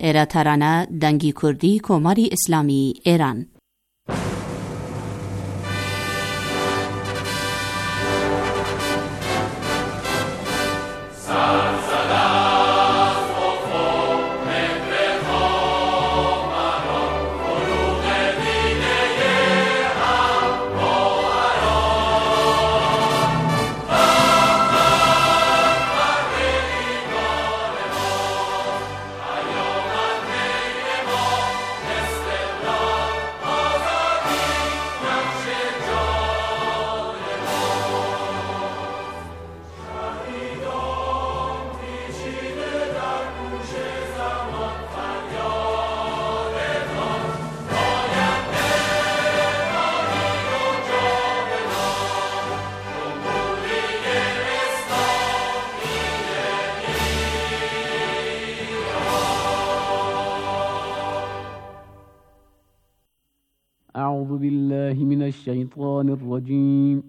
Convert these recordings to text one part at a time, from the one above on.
ایرا ترانه دنگی کردی کماری اسلامی ایران. أعوذ بالله من الشيطان الرجيم.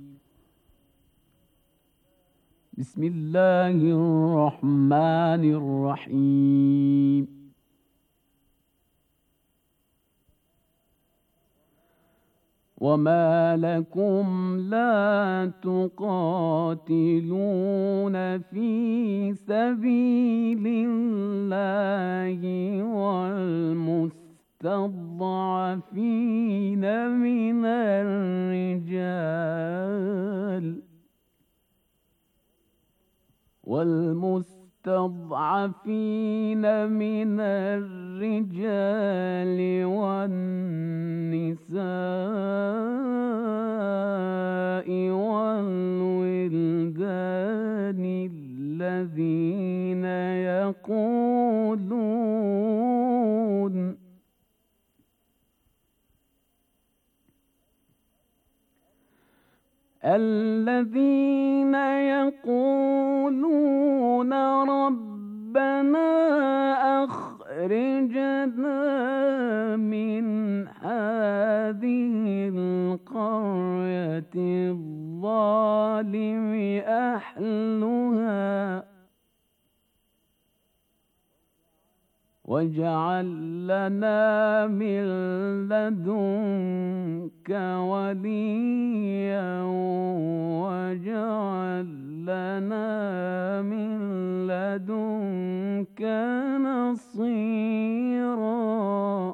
بسم الله الرحمن الرحيم. وما لكم لا تقاتلون في سبيل الله والمستضعفين من الرجال والنساء والولدان الذين يقولون ربنا أخرجنا من هذه القرية الظالم أهلها واجعل لنا من لدنك وليا واجعل لنا من لدنك نصيرا.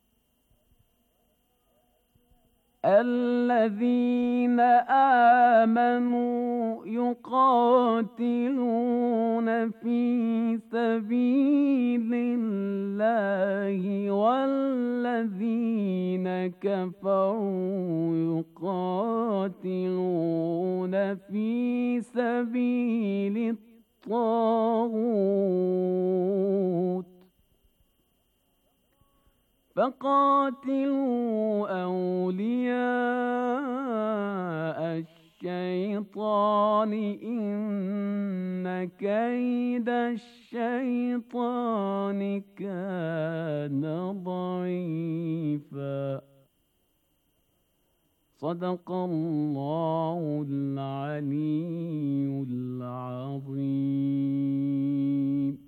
الذين آمنوا يقاتلون في سبيل الله والذين كفروا يقاتلون في سبيل الطاغوت فقاتلوا أولياء الشيطان إن كيد الشيطان كان ضعيفا. صدق الله العلي العظيم.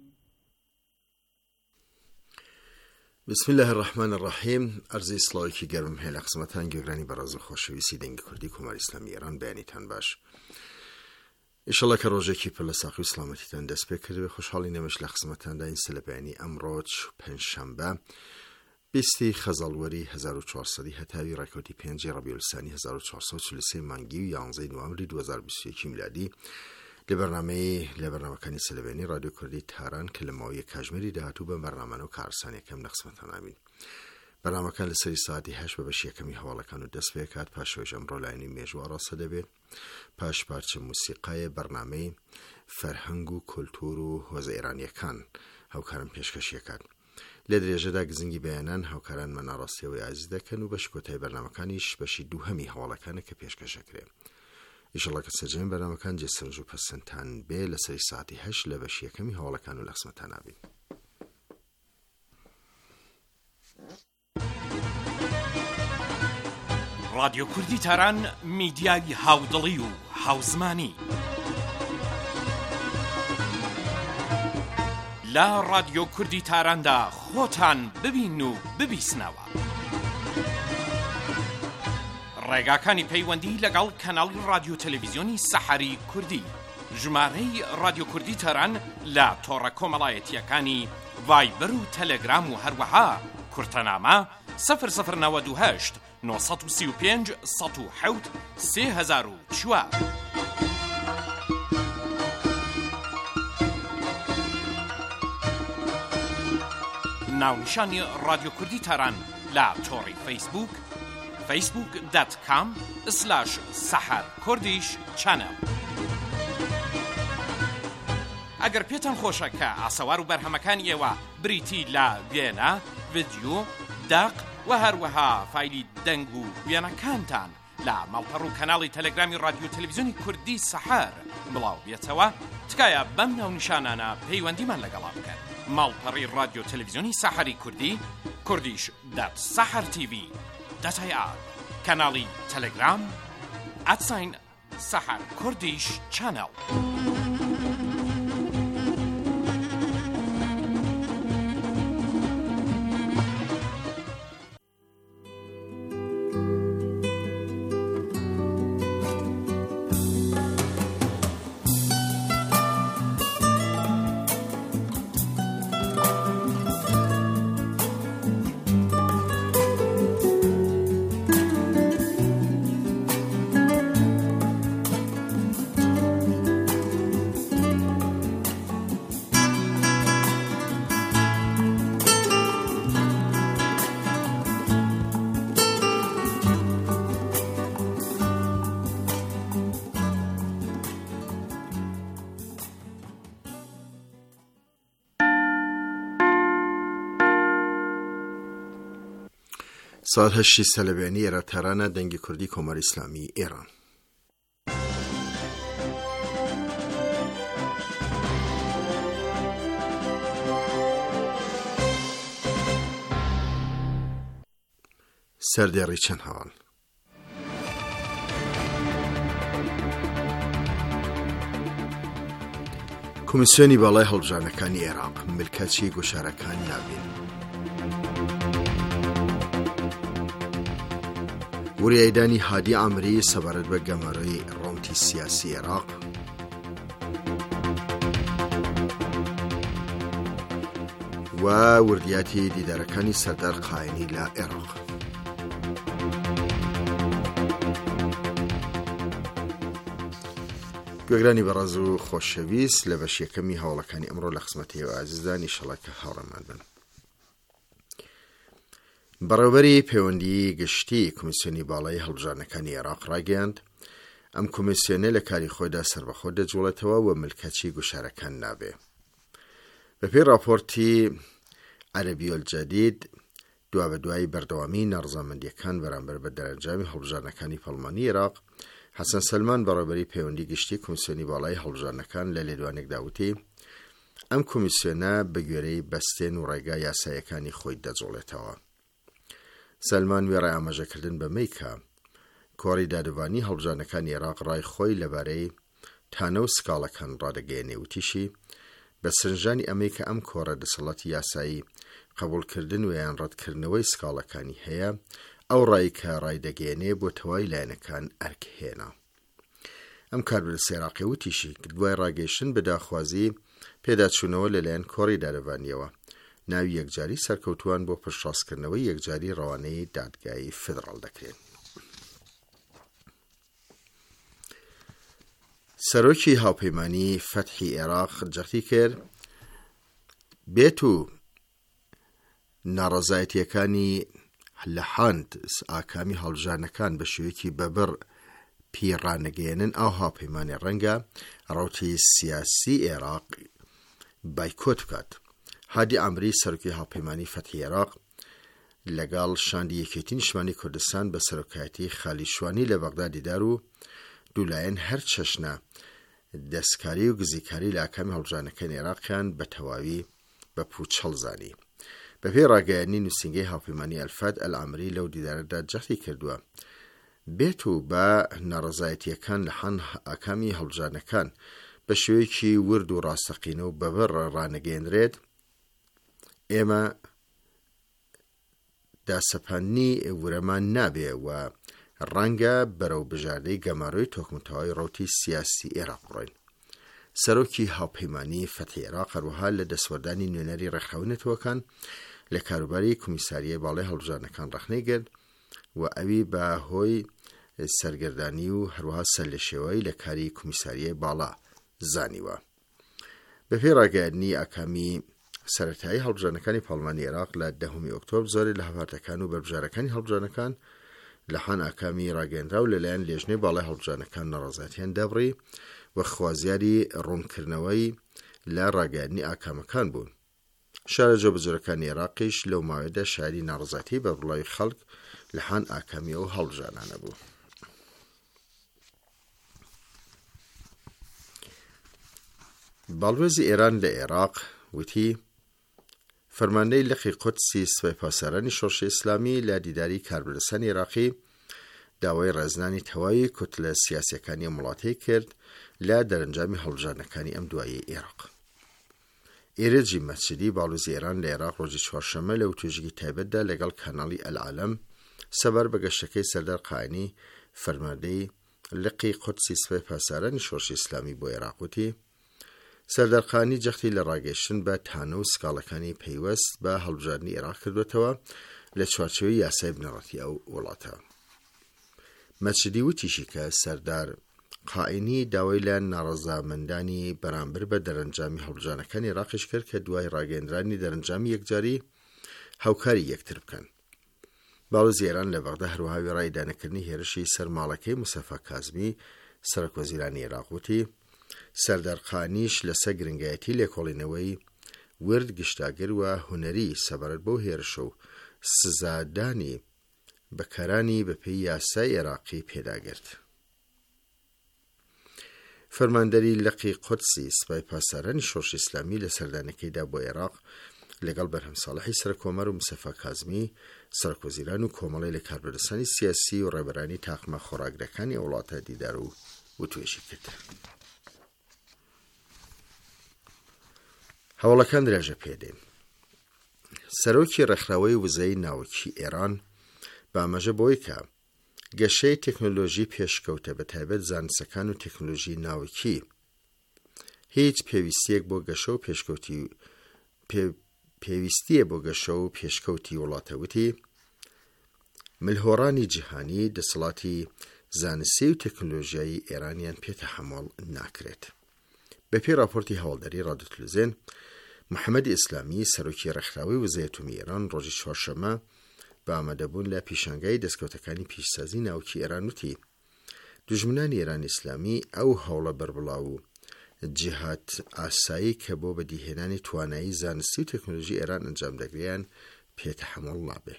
بسم الله الرحمن الرحیم. عرض اصلاحی که گرم هیل قسمتان گرانی براز خوشویسی دنگ کردی کمار اسلامی ایران بیانیتان باش. ایشالله که روزه کی پل ساقی اسلامتی تن دست بکرده و خوشحالی نمیش لقسمتان دا این سل بیانی امروز پنجشنبه 20 خزالوری 1400 هتاوی رکوتی 5 ربیع الثانی 1433 مانگی و 11 نوامبر 2021 میلادی لبرنامه کنی سلبانی رادیو کردی تهران کلماوی کاژمیری دهاتو به برنامه نو کارسانی کم نقسمتان آمین. برنامه کن لسری ساعتی 8 ببشی کمی حواله کنو دست بکات پاشویش امرو لاینی میجوارا سده پاش پارچه موسیقای برنامه فرهنگ و کلتور و حوزه ایرانی کن هاوکارم پیشکشی کرد. لدریجه دا گزنگی بیانان هاوکاران من آراستی و عزیز دکن و بشی کتای برنامه کنیش بشی دو همی حواله کنه که پیشکشی کرد. ایشالله که سجین برنامه کن جسر جو پسنتان به لسری ساعتی 8 لبشی کمی حواله کنو لقسمتان آبین. رادیو کردی تهران میدیای هاودڵی و هاوزمانی لا رادیۆ کوردی تاراندا خۆتان ببین و ببیسنەوە. ڕێگاکانی پەیوەندی لەگەڵ کەناڵی رادیۆ تەلەڤیزیۆنی سەحەری کوردی، ژمارەی رادیۆ کوردی تاران لە تۆڕە کۆمەڵایەتیەکانی ڤایبەر و تەلەگرام و هەروەها کورتەنامە 0092 935 107 3004. ناونیشانی رادیۆ کوردی تاران لە تۆڕی فەیسبوک facebook.com/saharkurdish channel. ئەگەر پێتان خۆشە کە ئاسەوار و بەرهەمەکانی ئێوە بریتی لە وێنە، ڤیدیۆ، داق و هەروەها فایلی دەنگ و وێنەکانتان لە ماڵپەڕ و کەناڵی تەلەگرامی رادیۆ تەلەڤیزیۆنی کوردی سەحەر بڵاو بێتەوە، تکایە بەم ناونیشانانە پەیوەندیمان لەگەڵا بکەن. ماڵپەڕی رادیۆ تەلەڤیزیۆنی سەحەری کوردی kurdish.sahartv.ir، کەناڵی تەلەگرام @saharkurdish channel. سال 8 سەلەبێنی ئێراتارانە دەنگی کوردی کۆماری ئیسلامی ئێران. سەردێڕی چەند هەواڵ. کۆمیسیۆنی باڵای هەڵبژارنەکانی عێراق ملکەتی گۆشارەکان نابین. وریایدانی هادی عامری سەبارەت بە گەمەرەی ڕۆنتی سیاسی عێراق. و وردیاتی دیدارەکانی سەردار قاینی لە عێراق. گوێگرانی بەڕێز و خۆشەویست، لە بەش یەکەمی هەوڵەکانی ئەمڕۆ لە خزمەتیەوە ئازیزان ئینشەڵڵا کە هاوڕێمان بن. بەڕێوەبەری پەیوەندی گشتی کۆمیسیۆنی باڵای هەڵبژارنەکانی عێراق ڕاگەیاند ئەم کۆمیسیۆنە لە کاری خۆیدا سەربەخۆ دەجوڵێتەوە و ملکەتی گۆشارەکان نابێ. بەپێی راپۆرتی عەرەبیۆل جەدید، دوا بە دوای بەردەوامی ناڕەزامەندیەکان بەرامبەر بە دەرەنجامی هەڵبژارنەکانی پەرلەمانی عێراق، حەسەن سەلمان بەڕێوەبەری پەیوەندی گشتی کۆمیسیۆنی باڵای هەڵبژارنەکان لە لێدوانێکدا وتی ئەم کۆمیسیۆنە بە گوێرەی بەستێن و ڕێگا یاسایەکانی خۆی دەجوڵێتەوە. سەلمان وێڕای ئاماژەکردن بەمەی کە کۆڕی دادوانی هەڵبژارنەکانی عێراق ڕای خۆی لەبارەی تانە و سکاڵەکان ڕادەگەیەنێ و تیشی بە سنجانی ئەمەی کە ئەم کۆڕە دەسەڵاتی یاسایی قبولکردن و یان ڕەتکردنەوەی سکاڵەکانی هەیە، ئەو ڕای کە ڕایدەگەیەنێ بۆ تەواوی لایەنەکان ئەرکهێنا. ئەم کاربەدەست عێراقی وتیشی کە دوای ڕاگەیشتن بە داخوازی پێداچوونەوە لەلایەن کۆڕی دادەوانیەوە، ناوی یەکجاری سەرکەوتووان بۆ پشتڕاستکردنەوەی یەکجاری ڕەوانەی دادگایی فێدراڵ دەکرێن. سەرۆکی هاوپەیمانی فەتحی عێراق جەختی کرد بێت و ناڕەزایەتیەکانی لە حاند ئاکامی هەڵبژارنەکان بە شێوەیەکی بەبڕ پیڕانەگەێنن، ئەو هاوپەیمانی ڕەنگە ڕەوتی سیاسی عێراق بایکۆت بکات. هادی عامری سەرۆکی هاوپەیمانی فەتحی عێراق لەگەڵ شاندی یەکێتی نیشتمانی کوردستان بە سەرۆکایەتی خالی شوانی لە بەغدا دیدار و دوولایەن هەر چەشنە دەستکاری و گزیکاری لە ئاکامی هەڵبژارنەکانی عێراقیان بە تەواوی بە پوچەڵ زانی. بەپێی ڕاگەیاندنی نووسینگەی هاوپەیمانی ئەلفات ئەلعامری لەو دیدارەدا جەختی کردووە بێت و بە ناڕەزایەتیەکان لە حان ئاکامی هەڵبژارنەکان بە شێوەیەکی ورد و ڕاستەقینە و بەبڕ ڕانەگەێنرێت ئێمە داسەپاندنی ورەمان نابێ و ڕەنگە بەرەو بژاردەی گەماڕۆی تۆکمتەوەی ڕۆتی سیاسی عێراق بڕۆین. سەرۆکی هاوپەیمانی فەتحی عێراق هەروەها لە دەسوەردانی نوێنەری ڕێکخراونەتەوەکان لە کاروباری کۆمیساریەی باڵای هەڵبژاردنەکان ڕەخنەی کرد و ئەوی بە هۆی سەرگەردانی و هەروەها سەرلێشێوەی لە کاری کۆمیساریەی باڵا زانیوە. بەپێی ڕاگەیاندنی ئاکامی سەرەتایی هەڵبژاردنەکانی پاڵمانی عێراق لە 10 ئۆکتۆبر زۆرێک لە هەڤارتەکان و بەربژارەکانی هەڵبژاردنەکان لە حان ئاکامی ڕاگەیاندراو لەلایەن لێژنەی باڵای هەڵبژاردنەکان ناڕەزایەتیان دەبڕی و خوازیاری ڕوونکردنەوەی لە ڕاگەیاندنی ئاکامەکان بوون. شارە جۆبەجۆرەکانی عێراقیش لەو ماوەیەدا شایەنی ناڕەزایەتی بە بڕڵاوی خەڵک لە حان ئاکامیەوە و هەڵبژاردنانە بوو. باڵوێزی ئێران لە عێراق وتی فەرماندەی لقی قودسی سوپای پاسەرانی شۆڕشی ئیسلامی لە دیداری کاربەدەستانی عێراقی داوای ڕێزنانی تەواوی کتلە سیاسیەکانی وڵاتی کرد لە دەرەنجامی هەڵبژاردنەکانی ئەم دواییەی عێراق. ئێرەجی مەسجدی باڵوێزی ئێران لە عێراق ڕۆژی چوارشەممە لە وتوێژێکی تایبەتدا لەگەڵ کاناڵی ئەلعالەم سەبار بە گەشتەکەی سەردار قائینی فەرماندەی لقی قودسی سوپای پاسەرانی شۆڕشی ئیسلامی بۆ عێراق وتی سەردار قائینی جەختی لە ڕاگەیشتن بە تانە و سکاڵەکانی پەیوەست بە هەڵبژاردننی عێراق کردوێتەوە لە چوارچێوەی یاسای بنەڕەتی ئەو وڵاتە. مەسجدی وتیشی کە سەردار قائینی داوای لە ناڕەزامەندانی بەرامبەر بە دەرەنجامی هەڵبژاردنەکانی عێراقیش کرد کە دوای ڕاگەیاندرانی دەرەنجامی یەکجاری هاوکاری یەکتر بکەن. باڵوێزی ئێران لە بەغدا هەروەها وێڕای دانەکردنی هێرشی سەرماڵەکەی موسەفا کازمی سەرۆکوەزیرانی عێراق وتی سەردار قائینیش لەسەر گرنگایەتی لێکۆڵینەوەی ورد گشتاگر و هونەری سەبارەت بۆ هێرش و سزادانی بەکارانی بەپێی یاسای عێراقی پێداگرت. فەرماندەری لقی قودسی سوپای پاسەرانی شۆڕشی ئیسلامی لە سەردانەکەیدا بۆ عێراق لەگەڵ بەرهەم ساڵحی سەرکۆمەر و موسەفا کازمی سەرۆکوەزیران و کۆمەڵی لە کاربەدەستانی سیاسی و ڕێبەرانی تاقمە خۆراکرەکانی وڵاتە دیدار و وتوێژی کرد. هەوڵەکان درێژە پێدێن. سەرۆکی ڕێکخراوەی وزەی ناوەکی ئێران بامەژە بۆی کە گەشەی تەکنۆلۆژی پێشکەوتە بە تایبەت زانستەکان و تەکنۆلۆژی ناوەکی هیچ پێویستیەک بۆ گەشە و پێویستیە بۆ گەشە و پێشکەوتی وڵاتەوتی ملهۆڕانی جیهانی دەسەڵاتی زانستی و تەکنۆلۆژیایی ئێرانیان پێتەحەمەڵ ناکرێت. بەپێی راپۆرتی هەواڵداری ڕادیۆ تەلەڤیزیۆن محەممەدی ئیسلامی سەرۆکی ڕێکخراوەی وزەی ئەتۆمی ئێران ڕۆژی چوارشەممە بە ئامادەبوون لە پیشانگای دەستکەوتەکانی پیشسازی ناوکی ئێران وتی دوژمنانی ئێرانی ئیسلامی ئەو هەوڵە بەربڵاو و جیهات ئاسایی کە بۆ بەدیهێنانی توانایی زانستی و تەکنۆلۆژی ئێران ئەنجام دەگریان پێتەحەمەڵ نابێ.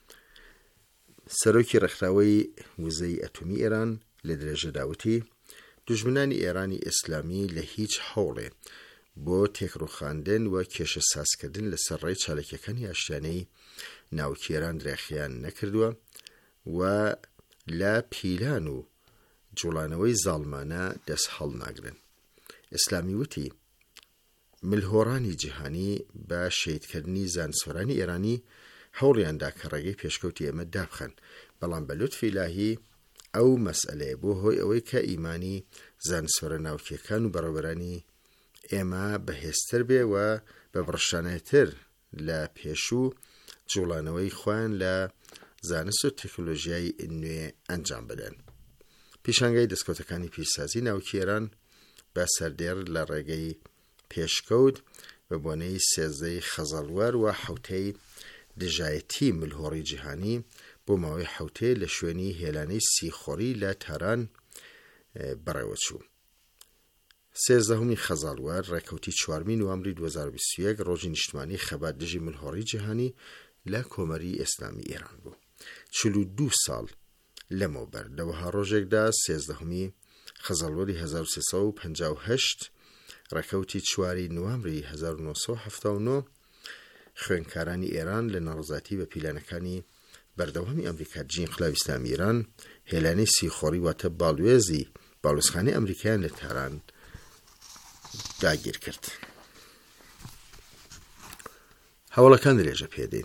سەرۆکی ڕێکخراوەی وزەی ئەتۆمی ئێران لە درێژەدا وتی دوژمنانی ئێرانی ئیسلامی لە هیچ هەوڵێ بۆ تێکڕووخاندن و کێشە سازکردن لەسەر ڕێی چالەکیەکانی ئاشتیانەی ناوکی ئێران درێخیان نەکردووە و لە پیلان و جوڵانەوەی زاڵمانە دەست هەڵ ناگرن. ئیسلامی وتی ملهۆڕانی جیهانی بە شەیدکردنی زانسوەرانی ئێرانی هەوڵیاندا کە ڕێگەی پێشکەوتی ئێمە دابخەن، بەڵام بە لوتفی ئیلاهی ئەو مەسئلەیە بۆ هۆی ئەوەی کە ئیمانی زانسوەرە ناوکیەکان و بەڕێوەبەرانی ئێمە بەهێزتر بێ و بە بڕشانەتر لە پێشوو جوڵانەوەی خۆیان لە زانست و تەکنۆلۆژیای نوێ ئەنجام بدەن. پیشانگای دەستکەوتەکانی پیشسازی ناوکی ئێران بە سەردێڕ لە ڕێگەی پێشکەوت بە بۆنەی سێزدەی خەزەڵوەر و حوتەی دژایەتی ملهۆڕی جیهانی بۆ ماوەی حوتێ لە شوێنی هێلانەی سیخۆری لە تاران بەڕێوەچوو. 13 خەزاڵوەر ڕێکەوتی 4 نوامبری 2021 ڕۆژی نیشتمانی خەبات دژی ملهۆڕی جیهانی لە کۆمەری ئیسلامی ئێران بوو. 42 ساڵ لەمەوبەر لەوەها ڕۆژێکدا 13 خەزاڵوەری 1358 ڕێکەوتی 4 نوامبری 1979 خوێنکارانی ئێران لە ناڕزاتی بە پیلانەکانی بەردەوامی ئەمریکا جین ئینقلابی ئیسلامی ئێران هێلانەی سیخۆری واتە باڵوێزخانەی ئەمریکایان لە تاران داگیر کرد. هەوڵەکان درێژە پێدەین.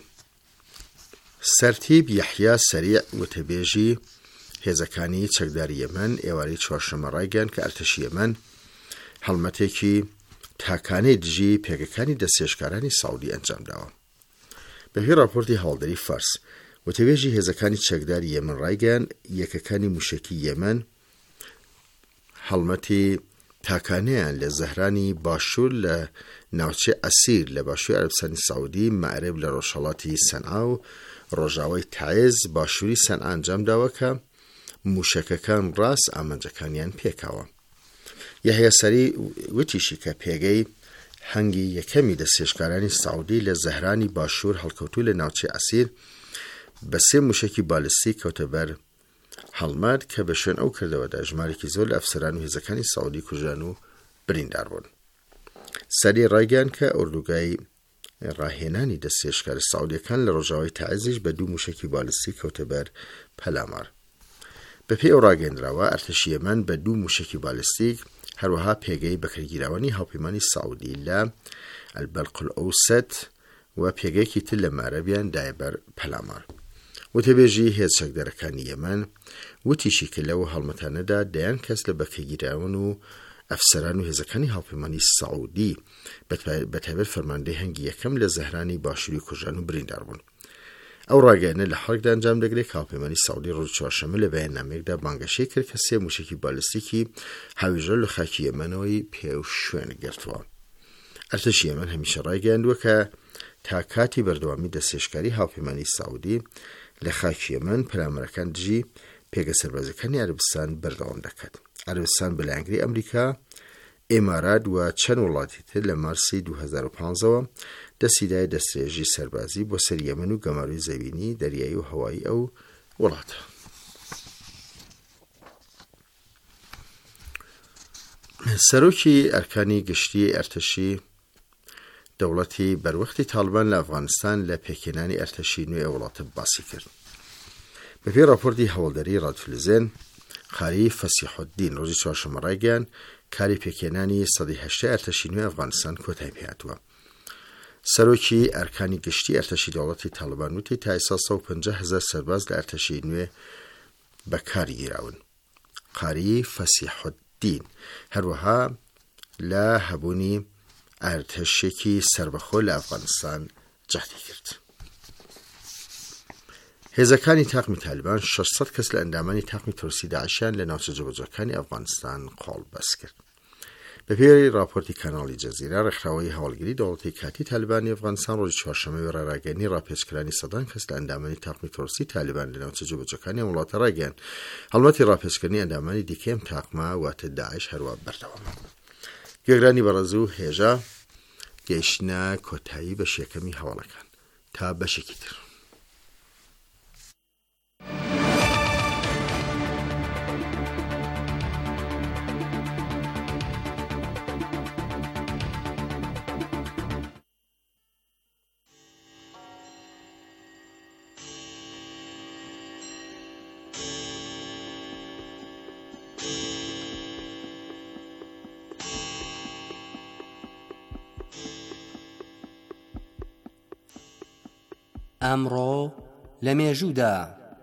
سەرتیب یەحیا سەریع وتەبێژی هێزەکانی چەکداری یەمەن ئێوارەی چوارشەممە ڕایگەیاند کە ئەرتەشی یەمەن هەڵمەتێکی تاکانەی دژی پێگەکانی دەستێشکارانی ساودی ئەنجامداوە. بەپێی راپۆرتی هەوڵدەری فارس وتەبێژی هێزەکانی چەکداری یەمەن ڕایگەیاند یەکەکانی موشکی یەمەن هەڵمەتی تاکانەیان لە زەهرانی باشوور لە ناوچێ ئەسیر لە باشووری عەرەبستانی ساودی مەعرب لە ڕۆژهەڵاتی سەنعا و ڕۆژاوای تایز باشووری سەنعا ئەنجامداوە کە موشەکەکان ڕاست ئامانجەکانیان پێکاوە. یەحیا سەریع وتیشی کە پێگەی هەنگی یەکەمی دەستێشکارانی ساودی لە زەهرانی باشوور هەڵکەوتوو لە ناوچێ ئەسیر بە 3 موشکی بالستیک کەوتە بەر هەڵمەت کە بە شوێن ئەو کردەوەدا ژمارێکی زۆر لە ئەفسەران و هێزەکانی ساودی کوژان و بریندار بوون. سەریع ڕایگەیاند کە ئوردوگای ڕاهێنانی دەستێشکار ساودیەکان لە ڕۆژاوای تایزیش بە 2 موشکی بالستیک کەوتە بەر پەلامار. بەپێی ئەو ڕاگەیاندراوە ئەرتەشی یەمەن بە 2 موشکی بالستیک هەروەها پێگەی بەکارگیراوانی هاوپەیمانی ساودی لە ئەلبەرق ئەوسەت و پێگەیەکی تر لە مەعرەبیان دایە بەر پەلامار. وتەبێژی هێز چەکدارەکانی یەمەن وتیشی کە لەو هەڵمەتانەدا دەیان کەس لە بەکارگیراون و ئەفسەران و هێزەکانی هاوپەیمانی ساودی بەتایبەت فەرماندەی هەنگی یەکەم لە زەهرانی باشووری کوژان و بریندار بوون. ئەو ڕاگەیانە لە حەڵکدا ئەنجام دەگرێت کە هاوپەیمانی ساودی ڕۆژ چوارشەممە لە بەیاننامەیەکدا بانگەشەی کرد کە 3 موشکی بالستیکی هاویژە لە خاکی یەمەنەوەی پێو شوێن گرتووە. ئەرتەشی یەمەن هەمیشە ڕایگەیاندووە کە تا کاتی بەردەوامی دەستێشکاری هاوپەیمانی ساودی لە خاکی یەمەن پەلامارەکان دژی پێگە سەربازەکانی عەرەبستان بەردەوام دەکات. عەرەبستان بەلایەنگری ئەمریکا، ئێمارات و چەند وڵاتی تر لە مارسی 2015ەوە دەستیدای دەستێژی سەربازی بۆ سەر یەمەن و گەماروی زەوینی دەریایی و هەوایی ئەو وڵاتە. سەرۆکی ئەرکانی گشتی ئەرتەشی دەوڵەتی بەروەختی تاڵبان لە ئەفغانستان لە پێکێنانی ئەرتەشی نوێ وڵاتە باسی کرد. بەپێی راپۆرتی هەوڵدەری ڕادفلزێن خاری فەسیحوددین ڕۆژی چوارشەممە ڕایگەیاند کاری پێکێنانی 180 ئەرتەشی نوێ ئەفغانستان کۆتایی پێهاتووە. سەرۆکی ئەرکانی گشتی ئەرتەشی دەوڵەتی تاڵبان وتی تا ئێستا 150,000 سەرباز لە ئەرتەشی نوێ بەکارگیراون. قاری فەسیحوددین هەروەها لە هەبوونی ئەرتەشێکی سربەخۆ لە ئەفغانستان جەهدی کرد. هێزەکانی تاقمی تالیبان 600 کەس لە ئەندامانی تاقمی تۆرسی داعشیان لە ناوچە جەبەجەکانی ئەفغانستان قۆڵبەست کرد. بەپێی راپۆرتی کاناڵی جەزیرە ڕێکخراوەی هەوڵگری دەوڵەتی کاتی تالیبانی ئەفغانستان ڕۆژی چوارشەممەی ڕاگەیاندنی ڕاپێچکردنی 100 کەس لە ئەندامانی تاقمی تۆرسی تالیبان لە ناوچە جەبەجەکانی ئەم وڵاتە ڕاگەیاند. هەڵمەتی ڕاپێچکردنی ئەندامانی دیکەی ئەم تاقمە واتە داعش هەروە بەردەوامە. گوێگرانی بەڕێز و هێژە گەیشتنە کۆتایی بەش یەکەمی هەوڵەکان تا بەشێکی تر. ئەمڕۆ لە مێژوودا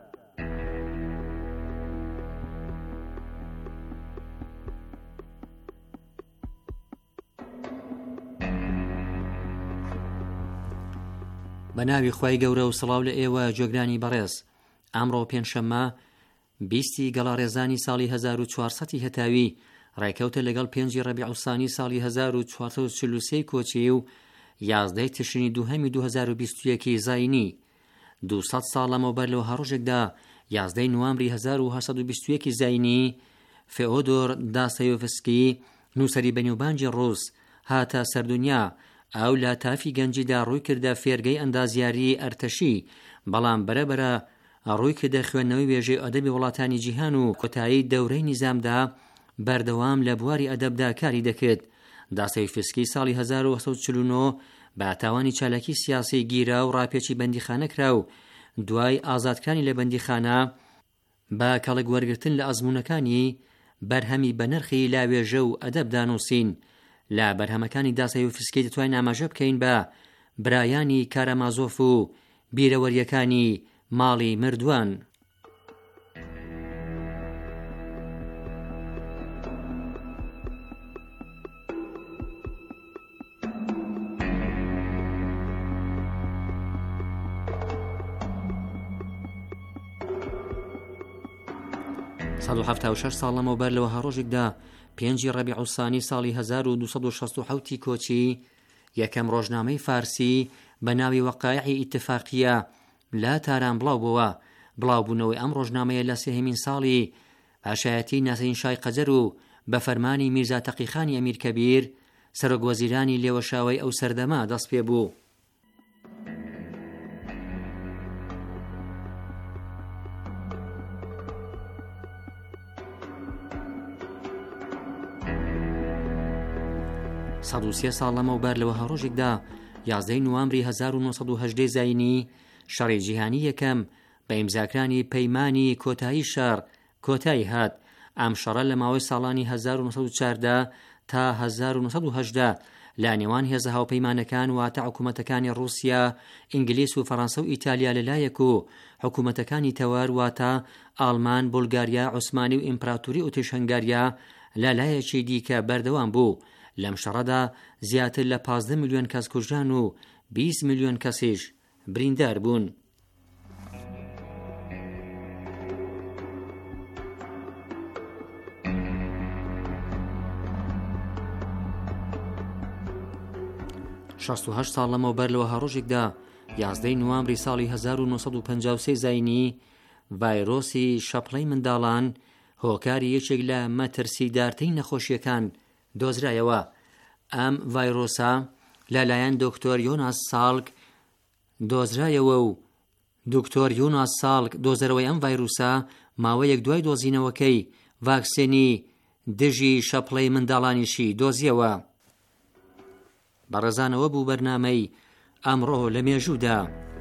بە ناوی خوای گەورە و سڵاو لە ئێوە جۆگرانی بەڕێز. ئەمڕۆ پێنجشەممە 20 گەڵارێزانی ساڵی 1400 هەتاوی ڕێکەوتە لەگەڵ 5 ڕەبیع الثانی ساڵی 1443 کۆچی و 11 تشرینی دووهەمی 2021 زاینی. 200 ساڵ لەمەوبەر لەوە هەڕۆژێکدا 11 نوامبری 1821 زاینی فێۆدۆر داستایۆڤسکی نووسەری بەنێوبانجی ڕووس هاتە سەردونیا. ئەو لە تافی گەنجیدا ڕووی کردە فێرگەی ئەندازیاری ئەرتەشی، بەڵام بەرەبەرە ڕووی کردە خوێندنەوەی وێژەی ئەدەبی وڵاتانی جیهان و کۆتایی دەورەی نیزامدا بەردەوام لە بواری ئەدەبدا کاری دەکرد. داستایۆڤسکی ساڵی 1949 بە تاوانی چالاکی سیاسی گیرا و ڕاپێچی بەندیخانە کرا و دوای ئازادکانی لە بەندیخانە بە کەڵک وەرگرتن لە ئەزموونەکانی بەرهەمی بە نرخی لاوێژە و ئەدەب دانووسین. لە بەرهەمەکانی داستایۆڤسکی دەتوانین ئاماژە بکەین بە برایانی کارەمازۆف و بیرەوەریەکانی ماڵی مردووان. سەد و هەفتاد و شەش ساڵ لەمەوبەر لەوە هەڕۆژێکدا 5 ڕەبیع الثانی ساڵی 1267 کۆچی یەکەم ڕۆژنامەی فارسی بە ناوی وەقایعی ئیتفاقیە لە تاران بڵاو بووە. بڵاوبوونەوەی ئەم ڕۆژنامەیە لە سێهەمین ساڵی پاشایەتی ناسرین شای قەجەر و بە فەرمانی میرزا تەقیخانی ئەمیرکەبیر سەرۆکوەزیرانی لێوەشاوی ئەو سەردەما دەست پێ بوو. سەد و سێ ساڵ لەمەوبەر لەوە هەڕۆژێکدا 11 نوامبری 1970 زاینی شەڕی جیهانی یەکەم بە ئیمزاکرانی پەیمانی کۆتایی شەڕ کۆتایی هات. ئەم شەڕە لە ماوەی ساڵانی 1914 تا 1918 لە نێوان هێزە هاوپەیمانەکان واتە حکوومەتەکانی رووسیا، ئینگلیس و فەڕەنسا و ئیتالیا لەلایەک و حکوومەتەکانی تەوار واتە ئاڵمان، بولگاریا، عوسمانی و ئیمپراتوری ئۆتریش هەنگاریا لەلایەکی دیکە بەردەوام بوو. لەم شەڕەدا زیاتر لە 15 ملیۆن کەس کوژران و 20 ملیۆن کەسیش بریندار بوون. شەست و هەشت ساڵ لەمەوبەر لەوە هەڕۆژێکدا 11 نوامبری ساڵی 1953 زاینی ڤایرۆسی شەپڵەی منداڵان هۆکاری یەکێک لە مەترسیدارترین نەخۆشیەکان دۆزرایەوە. ئەم ڤایرۆسە لەلایەن دکتۆر یۆناس سالک دۆزرایەوە و دکتۆر یۆناس سالک دۆزەرەوەی ئەم ڤایرۆسە ماوەیەک دوای دۆزینەوەکەی ڤاکسینی دژی شەپڵەی منداڵانیشی دۆزیەوە. بەڕێزانەوە بوو بەرنامەی ئەمڕۆ لە مێژوودا.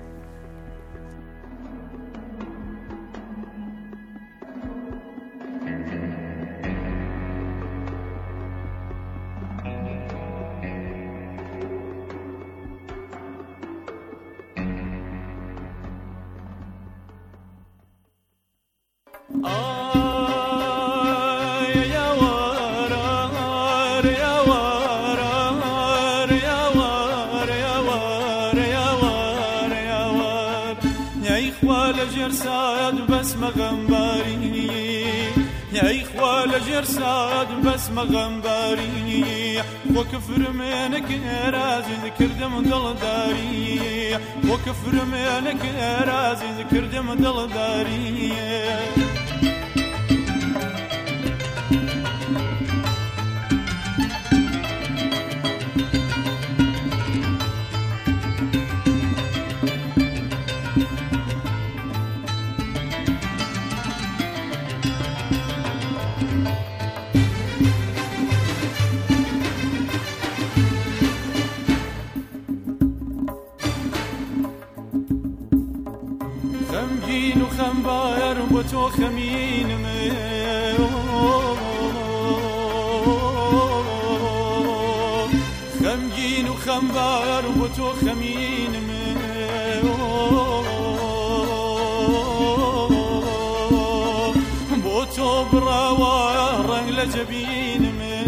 مغمباري وكفر منك رازي ذكرت من دلداري وكفر منك رازي ذكرت من دلداري تو خمين خمجين وخمبار وتو خمين بوتو براوا رنگ لجبين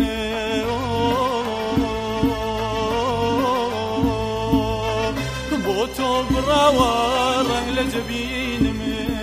بوتو براوا رنگ لجبين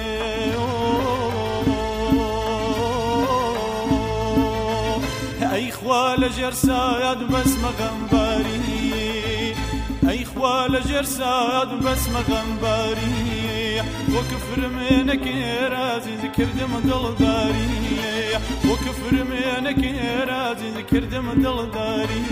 خوال جرساد بس مغمباري اي خوال جرساد بس مغمباري وكفر منك رازي ذكرت من دلداري وكفر منك رازي ذكرت من دلداري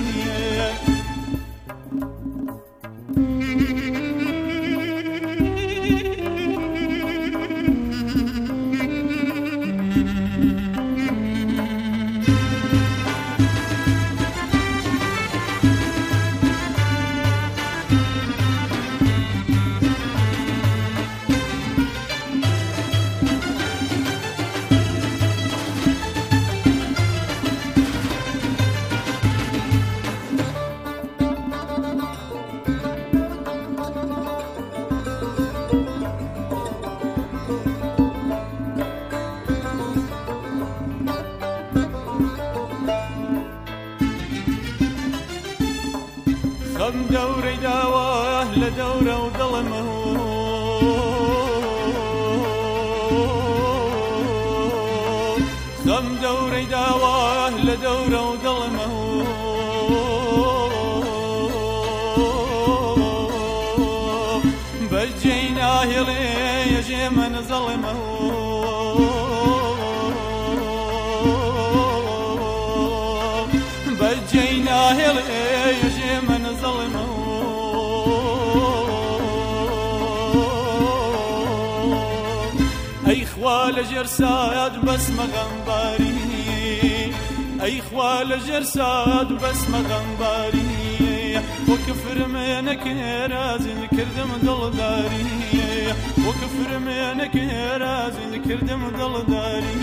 دوري داواه لدورة وظلمه خم دوري داواه لدورة وظلمه بجيناه لي يجي من ظلمه بجيناه لي يجي من ظلمه اي خوال جرساد بس مغنباري اي خوال جرساد بس مغنباري وكفر منك رازي كردم دلداري وكفر منك رازي كردم دلداري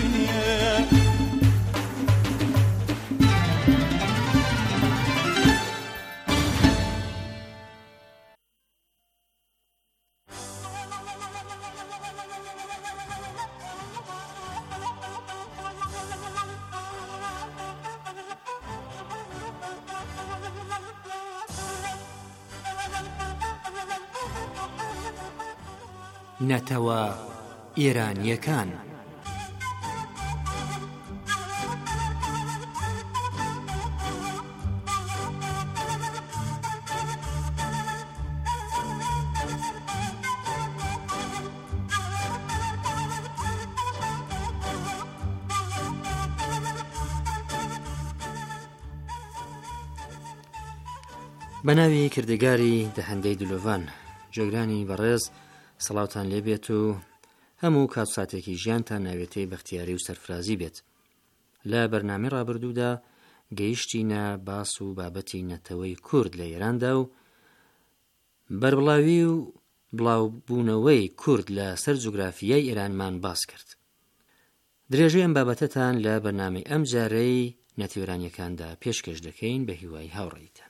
نەتەوە ئێرانیەکان. بەناوی کردگاری دەهەندەی دلۆڤان جێگرانی بەڕێز سەڵاوتان لێبێت و هەموو کاتساتێکی ژیانتان ناوێتەی بەختیاری و سەرفرازی بێت. لە بەرنامەی ڕابردوودا گەیشتینە باس و بابەتی نەتەوەی کورد لە ئێراندا و بەربڵاوی و بڵاوبوونەوەی کورد لە سەر جوگرافیای ئێرانمان باس کرد. درێژەی ئەم بابەتەتان لە بەرنامەی ئەم جارەی نەتیوێرانیەکاندا پێشکەش دەکەین بە هیوای هاوڕێیتان.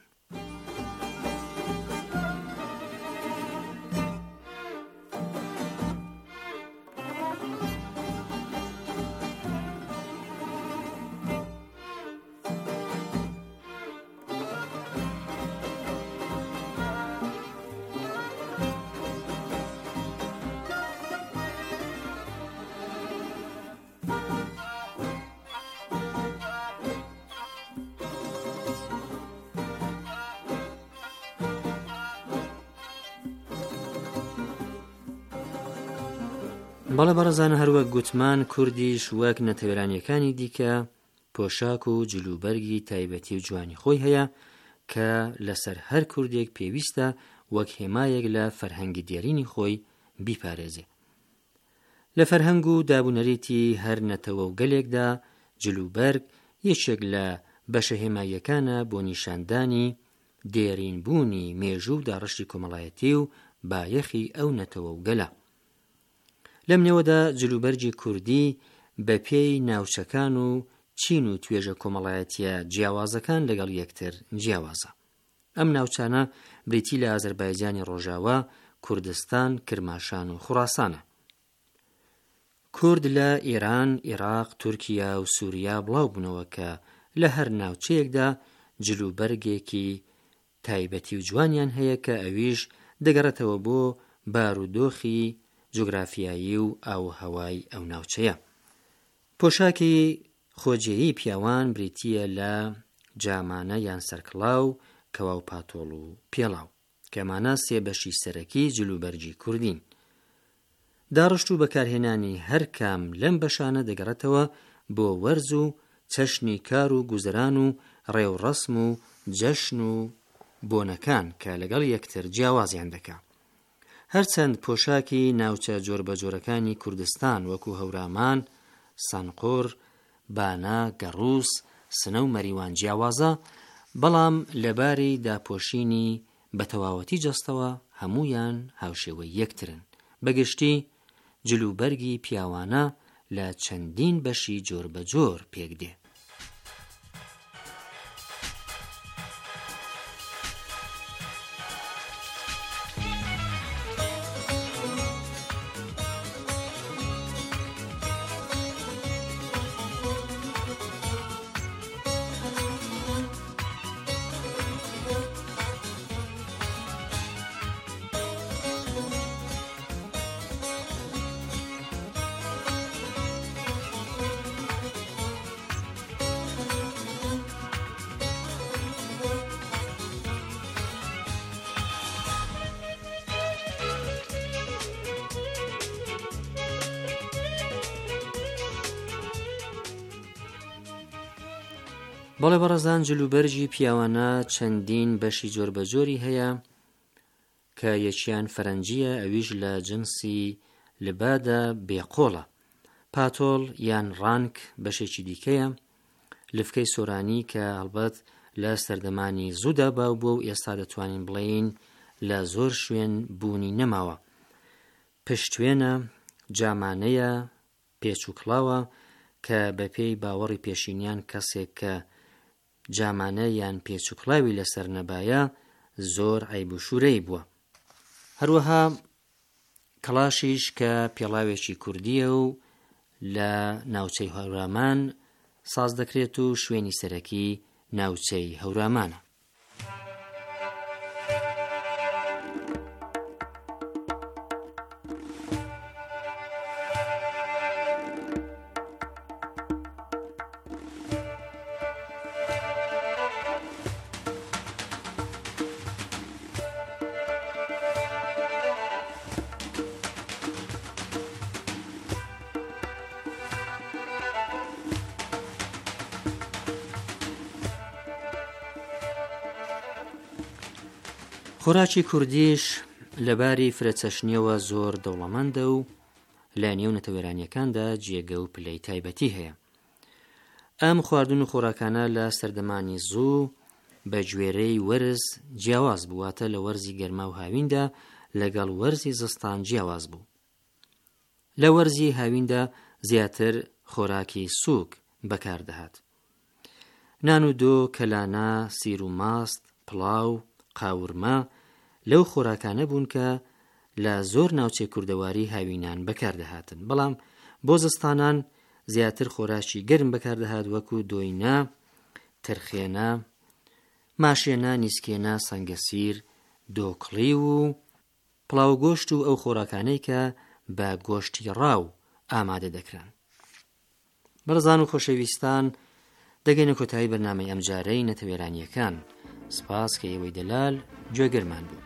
بەڵێ بەڕێزانە هەروەک گوتمان کوردیش وەک نەتەوێرانیەکانی دیکە پۆشاک و جلوبەرگی تایبەتی و جوانی خۆی هەیە کە لەسەر هەر کوردێک پێویستە وەک هێمایەک لە فەرهەنگی دێرینی خۆی بیپارێزێ. لە فەرهەنگ و دابوونەرێتی هەر نەتەوە و گەلێکدا جلوبەرگ یەکێک لە بەشە هێماییەکانە بۆ نیشاندانی دێرینبوونی مێژوو و داڕشتی کۆمەڵایەتی و بایەخی ئەو نەتەوە و گەلە. لەم نێوەدا جلوبەرگی کوردی بە پێی ناوچەکان و چین و توێژە کۆمەڵایەتیە جیاوازەکان لەگەڵ یەکتر جیاوازە. ئەم ناوچانە بریتی لە ئازەربایجانی ڕۆژاوە، کوردستان، کرماشان و خوڕاسانە. کورد لە ئێران، عێراق، تورکیا و سووریا بڵاو بوونەوە کە لە هەر ناوچەیەکدا جلوبەرگێکی تایبەتی و جوانیان هەیە کە ئەویش دەگەڕێتەوە بۆ بارودۆخی جوگرافیایی و ئاوهەوای ئەو ناوچەیە. پۆشاکی خۆجێیی پیاوان بریتیە لە جامانە یان سەرکڵاو، کەوا و پاتۆڵ و پێڵاو کەمانە سێ بەشی سەرەکی جلوبەرگی کوردین. داڕشت و بەکارهێنانی هەر کام لەم بەشانە دەگەڕێتەوە بۆ وەرز و چەشنی کار و گوزەران و ڕێوڕەسم و جەشن و بۆنەکان کە لەگەڵ یەکتر جیاوازیان دەکات. هەرچەند پۆشاکی ناوچە جۆر بە جۆرەکانی کوردستان وەکو هەورامان، سانقۆر، بانا، گەڕووس، سنە و مەریوان جیاوازە، بەڵام لەباری داپۆشینی بە تەواوەتی جەستەوە هەمویان هاوشێوەی یەکترن. بەگشتی جلوبەرگی پیاوانە لە چەندین بەشی جۆر بە جۆر پێک دێ. بەڵێ بەڕێزان جلوبەرجی پیاوانە چەندین بەشی جۆر بەجۆری هەیە کە یەکیان فەرەنجیە، ئەویش لە جنسی لبادە بێقۆڵە. پاتۆڵ یان ڕانک بەشێکی دیکەیە. لفکەی سۆرانی کە هەڵبەت لە سەردەمانی زوودا باو بووە و ئێستا دەتوانین بڵێین لە زۆر شوێن بوونی نەماوە. پشتوێنە، جامانەیە، پێچ و کڵاوە کە بەپێی باوەڕی پێشینیان کەسێک کە جامانە یان پێچ و کڵاوی لەسەر نەبایە زۆر عیب و شوورەی بووە. هەروەها کەڵاشیش کە پێڵاوێکی کوردیە و لە ناوچەی هەورامان ساز دەکرێت و شوێنی سەرەکی ناوچەی هەورامانە. خۆراکی کوردیش لەباری فرەچەشنیەوە زۆر دەوڵەمەندە و لە نێو نەتەوێرانیەکاندا جێگە و پلەی تایبەتی هەیە. ئەم خواردن و خۆراکانە لە سەردەمانی زوو بە گوێرەی وەرز جیاواز بوواتە لە وەرزی گەرما و هاویندا لەگەڵ وەرزی زستان جیاواز بوو. لە وەرزی هاویندا زیاتر خۆراکی سووک بەکاردەهات. نان و دۆ، کەلانە، سیر و ماست، پڵاو، قاورما لەو خۆراکانە بوون کە لە زۆر ناوچەی کوردەواری هاوینان بەکاردەهاتن. بەڵام بۆ زستانان زیاتر خۆراکی گەرم بەکاردەهات وەکو دۆینا، ترخێنە، ماشێنە، نیسکێنە، سەنگەسیر، دۆکڵی و پڵاو گۆشت و ئەو خۆراکانەی کە بە گۆشتی ڕاو ئامادە دەکران. بەڕێزان و خۆشەویستان، دەگەینە کۆتایی بەرنامەی ئەمجارەی نەتەوێرانیەکان. سپاس کە ئێوەی دەلال گوێگەرمان بوو.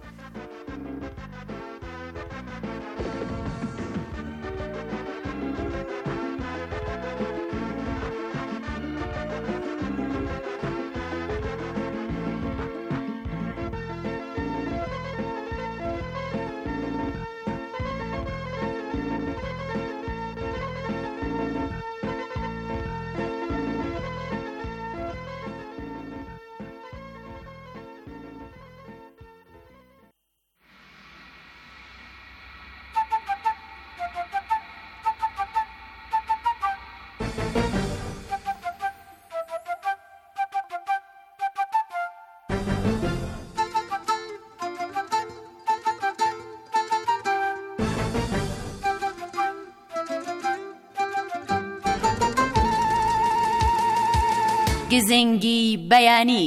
گزنگی بەیانی.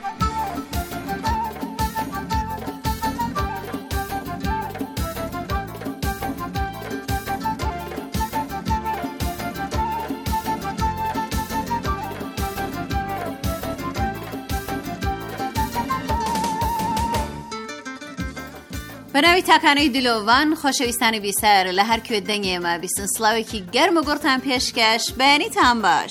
بەناوی تاکانەی دلۆڤان، خۆشەویستانی بیسەر لە هەر کوێ دەنگێمە بیستن سڵاوێکی گەرم و گوڕتان پێشکەش. بەیانیتان باش.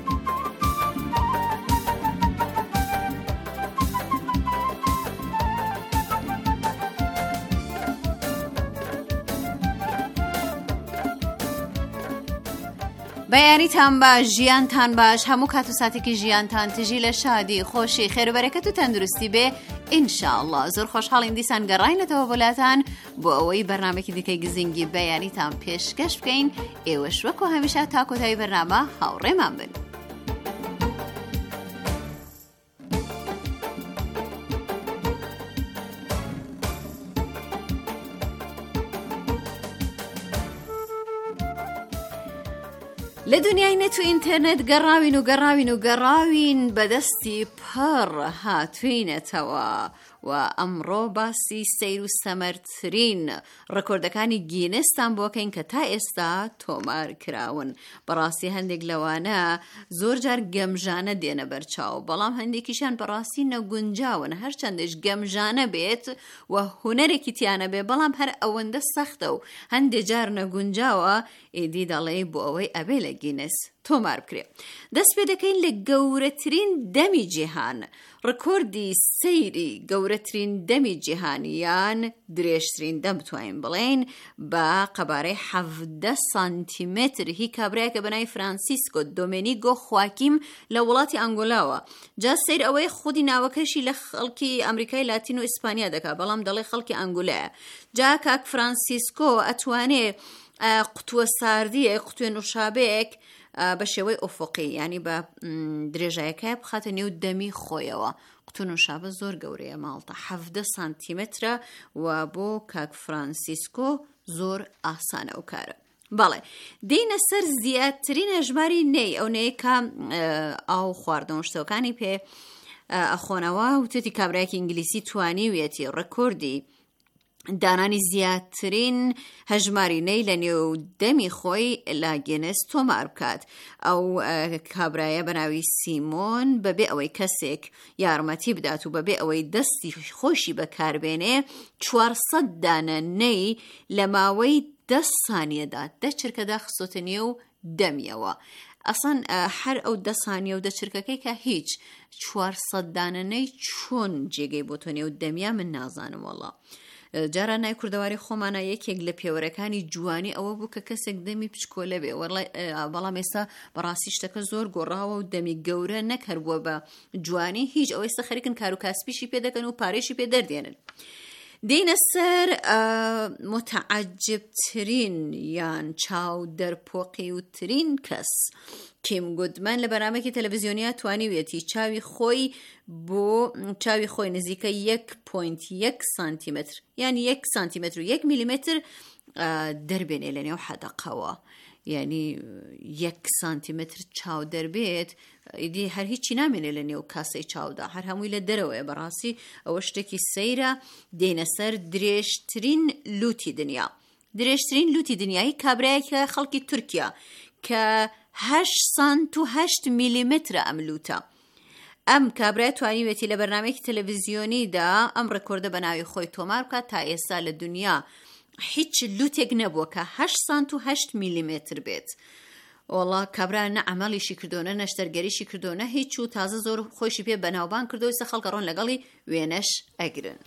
بەیانیتان باش، ژیانتان باش، هەموو کات و ساتێکی ژیانتان تژی لە شادی، خۆشی، خێر و بەرەکەت و تەندروستی بێ ئینشاءالله. زۆر خۆشحاڵین دیسان گەڕاینەتەوە بۆلاتان بۆ ئەوەی بەرنامێکی دیکەی گزنگی بەیانیتان پێشکەش بکەین. ئێوەش وەکو هەمیشە تا کۆتایی بەرنامە هاوڕێمان بن. لە دنیای نێت و ئینتەرنێت گەڕاوین و گەڕاوین و گەڕاوین بەدەستی پەڕ هاتوینەتەوە و ئەمڕۆ باسی سەیر و سەمەرترین ڕکۆردەکانی گینستان بۆکەین کە تا ئێستا تۆمار کراون. بەڕاستی هەندێک لەوانە زۆر جار گەمژانە دێنە بەرچاو، بەڵام هەندێکیشان بەڕاستی نەگونجاون، هەرچەندش گەمژانە بێت و هونەرێکی تیانە بێ، بەڵام هەر ئەوەندە سەختە و هەندێک جار نەگونجاوە ئیدی دەڵێ بۆ ئەوەی ئەبێ لە گینس تۆمار بکرێ. دەست پێ دەکەین لە گەورەترین دەمی جیهان، ڕکۆردی سەیری گەورەترین دەمی جیهانیان درێژترین دەم بتوانین بڵێن بە قەبارەی 17 سانتیمتر هی کابرایەکە بەناوی فرانسیسکۆ دۆمێنیگۆ خواکیم لە وڵاتی ئەنگۆلاوە. جا سەیر ئەوەی خودی ناوەکەشی لە خەڵکی ئەمریکای لاتین و ئیسپانیا دەکات، بەڵام دەڵێ خەڵکی ئەنگولایە. جا کاک فرانسیسکۆ ئەتوانێ قوتووە ساردیە، قوتوێ نوشابەیەک بە شێوەی ئۆفقی، ینی بە درێژایەکە بخاتە نێو دەمی خۆیەوە. قوتو نوشابە زۆر گەورەیە، ماڵتە 17 سانتیمترە و بۆ کاک فرانسیسکۆ زۆر ئاسانە ئەو کارە. بەڵێ دێنە سەر زیاترین هەژماری نەی، ئەو نەیە کە ئاو خواردنەوە شتەوەکانی پێ ئەخۆنەوە، وتێتی کابرایەکی ئینگلیسی توانیویەتی ڕکۆردی دانانی زیاترین هەژمارینەی لە نێو دەمی خۆی لە گینس تۆمار بکات. ئەو کابرایە بەناوی سیمۆن بەبێ ئەوەی کەسێک یارمەتی بدات و بەبێ ئەوەی دەستی خۆشی بەکاربێنێ 400 دانە نەی لە ماوەی 10 سانیەدا 10 چرکەدا خستۆتە نێو دەمیەوە. ئەسان هەر ئەو 10 سانیە و 10 چرکەکەی کە هیچ 400 دانەنەی چۆن جێگەی بۆ تۆ نێو دەمیا من نازانم وەڵا. جاران نای کوردەواری خۆمانە یەکێک لە پێوەرەکانی جوانی ئەوە بوو کە کەسێک دەمی پچکۆلە بێ، بەڵام ئێستا بەڕاستی شتەکە زۆر گۆڕاوە و دەمی گەورە نەکردووە بە جوانی هیچ، ئەوەی ئێستا خەریکن کار و کاسبیشی پێ دەکەن و پارێشی پێ دەردێنن. دێنە سەر متعجبترین یان چاو دەرپۆقی و ترین کەس. کیم گودمن لە بەرنامەیەکی تەلەڤیزیۆنیا توانیویەتی چاوی خۆی نزیکە 1.1 سانتیمتر یعنی 1 سانتیمتر و 1 میلیمتر دەربێنێ لە نێو حەدەقەوە، یعنی 1 سانتیمتر چاو دەربێت ئیدی هەر هیچی نامێنێ لە نێو کاسەی چاودا، هەر هەمووی لە دەرەوەیە. بەڕاستی ئەوە شتێکی سەیرە. دێنە سەر درێژترین لوتی دنیا. درێژترین لوتی دنیایی کابرایەکە خەڵکی تورکیا کە 8 سانت و 8 میلیمترە ئەم لوتە. ئەم کابرای توانیوێتی لە بەرنامەیەکی تەلەڤیزیۆنیدا ئەم ڕکۆردە بە ناوی خۆی تۆمار بکات. تا ئێستا لە دنیا هیچ لوتێک نەبووە کە 8 سانت و 8 میلیمتر بێت. وڵا کابرا نە ئەمەڵیشی کردۆنە نەشتەرگەریشی کردۆنە هیچ و تازە زۆر خۆشی پێ بەناوبان کردەوە، سە خەڵکە ڕۆن لەگەڵی وێنەش ئەگرن.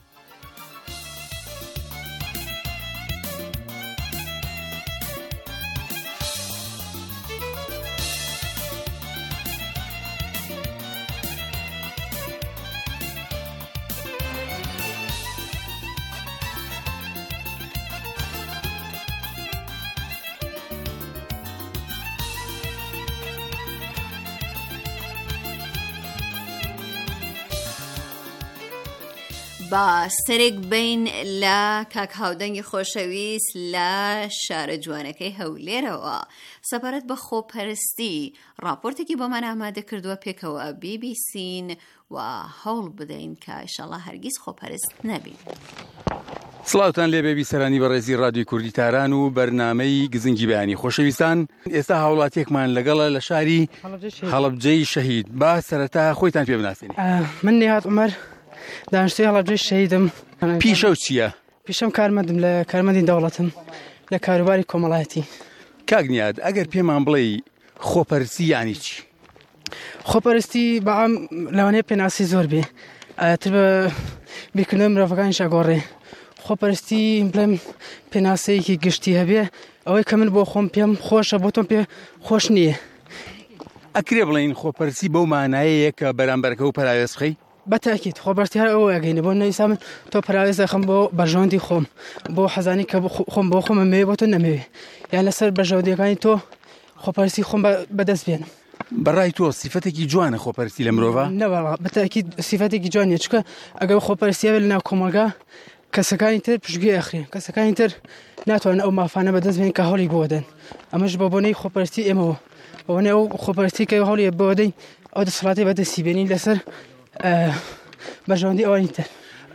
با سەرێک بین لە کاک هاودەنگی خۆشەویست لە شارە جوانەکەی هەولێرەوە. سەپارەت بە خۆپەرستی راپۆرتێکی بۆمان ئامادە کردووە پێکەوە BBC و هەوڵ بدەین کە ئینشەڵڵا هەرگیز خۆپەرست نەبین. سڵاوتان لێ بێ بیسەرانی بەڕێزی رادیۆی کوردی تاران و بەرنامەی گزنگی بەیانی خۆشەویستان. ئێستا هاوڵاتیەکمان لەگەڵە لە شاری هەڵەبجەی شەهید. با سەرەتا خۆیتان پێ بناسێنی. من نێهات عومەر، دانیشتووی هەڵەبجەی شەهیدم. پیشەو چییە؟ پیشەم کارمەندم لە کارمەندی دەوڵەتم لە کاروباری کۆمەڵایەتی. کاک نیاد ئەگەر پێمان بڵێ خۆپەرستی یانی چی؟ خۆپەرستی بەعام لەوانەیە پێناسی زۆر بێ، تر بە بیرکردنەوەی مرۆڤەکانیش ئەگۆڕێ. خۆپەرستی بڵێم پێناسەیەکی گشتی هەبێ، ئەوەی کە من بۆ خۆم پێم خۆشە بۆ تۆم پێ خۆش نییە. ئەکرێ بڵێن خۆپەرستی بەو مانایەیە کە بەرامبەرەکە و پەراوێز بخەی؟ بەتاکید خۆپەرستی هەر ئەوە ئەگەینە بۆ نەویسا من تۆ پەراوێز دەخەم بۆ بەژەوەندی خۆم، بۆ حەزانی کە خۆم بۆ خۆم ئەمەوێ بۆ تۆ نەمەوێ، یان لەسەر بەژەوەندیەکانی تۆ خۆپەرستی خۆم بەدەست بێنم. بەڕای تۆ سیفەتێکی جوانە خۆپەرستی لە مرۆڤە؟ نەوەڵا بەتاکید سیفەتێکی جوانیە، چونکە ئەگەر خۆپەرستی هەبێت لەناو کۆمەلگا کەسەکانی تر پشتگوێ ئەخرێن، کەسەکانی تر ناتوانن ئەو مافانە بەدەست بێنن کە هەوڵی بۆ دەن. ئەمەش بە بۆنەی خۆپەرستی ئێمەوە، بۆنەی ئەو خۆپەرستی کە هەوڵی بۆ دەین ئەو دەسەڵاتی بەدەستی بێنین لەسەر بەژەوەندی ئەوانی تر.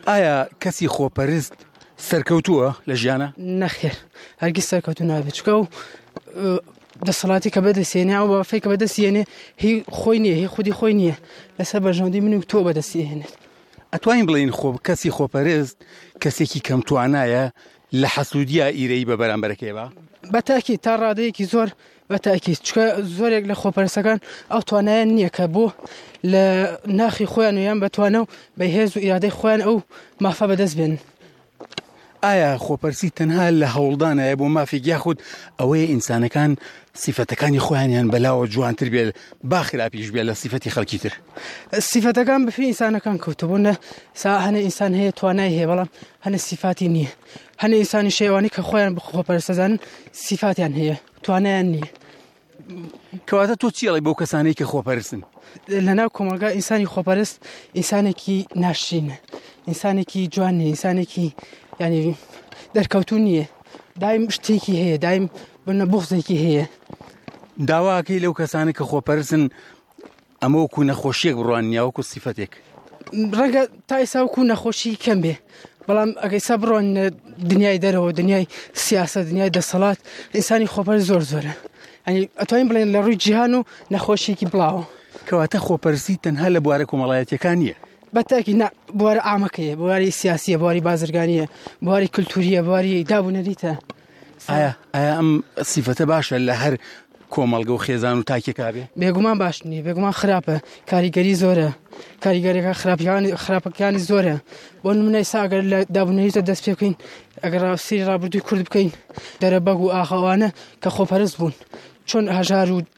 ئایا کەسی خۆپەرست سەرکەوتووە لە ژیانە؟ نەخێر هەرگیز سەرکەوتو نابێت چکە و دەسەڵاتی کە بەدەستێنێ ئەو بەفەی کە بەدەستێنێ هی خۆی نییە هی خودی خۆی نییە لەسەر بەژەوندی من و تۆ بەدەستێنێت. ئەتوانین بڵین کەسی خۆپەرست کەسێکی کەم توانایە لە حەسوودیە ئیرەی بە بەرامبەرەکەیەوە؟ بەتاکی تا ڕادەیەکی زۆر بەتاکی چکە زۆرێک لە خۆپەرستەکان ئەو توانایان نییە کە بۆ لە ناخی خۆیان و یان بەتوانە و بەهێز و ئیرادەی خۆیان ئەو مافە بەدەست بێنن. ئایا خۆپەرسی تەنها لە هەوڵدانایە بۆ مافێک یاخود ئەوەیە ئینسانەکان سیفەتەکانی خۆیانیان بەلاوە جوانتر بێت با خراپیش بێت لە سیفەتی خەڵکی تر؟ سیفەتەکان بەفی ئینسانەکان کەوتبوونە هەنە ئینسان هەیە توانای هەیە بەڵام هەنە سیفاتی نییە. هەنە ئینسانی شێوانی کە خۆیان بە خۆپەرستەزانن سیفاتیان هەیە توانایان نییە. کەواتە تۆ چیڵی بەو کەسانەی کە خۆپەرستن؟ لەناو کۆمەلگا ئینسانی خۆپەرست ئینسانێکی ناشرینە، ئینسانێکی جوان نیە، ئینسانێکی ینی دەرکەوتو نییە، دایم شتێکی هەیە، دایم بنە بوخزێکی هەیە. داواکەی لەو کەسانە کە خۆپەرستن ئەمە وەکو نەخۆشیەک بڕوانیا وەکو سیفەتێک؟ ڕەنگە تا ئێستا وەکو نەخۆشی کەم بێ بەڵام ئەگەیسا بڕۆن دنیای دەرەوە دنیای سیاسە دنیای دەسەڵات ئینسانی خۆپەرست زۆرە. ئەنی ئەتوانین بڵێن لە ڕووی جیهان و نەخۆشیێکی بڵاوە. کەواتە خۆپەرستی تەنها لە بوارە کۆمەڵایەتیەکان نییە؟ بەتاکی بوارە ئامەکەیە، بواری سیاسیە، بواری بازرگانیە، بواری کولتوریە، بواری دابوونەریتە. ئایا ئەم سیفەتە باشە لە هەر کۆمەڵگە و خێزان و تاکێکا بێ؟ بێگومان باش نییە، بێگومان خراپە، کاریگەری زۆرە، کاریگەریەکە خراپەکانی زۆرە. بۆ نمونەی ساگەر لە دابوونەریتە دەست پێ بکەین ئەگەر ڕاستی ڕابردووی کورد بکەین دەرەبەگ و ئاخەوانە کە خۆپەرست بوون چۆن هەژار و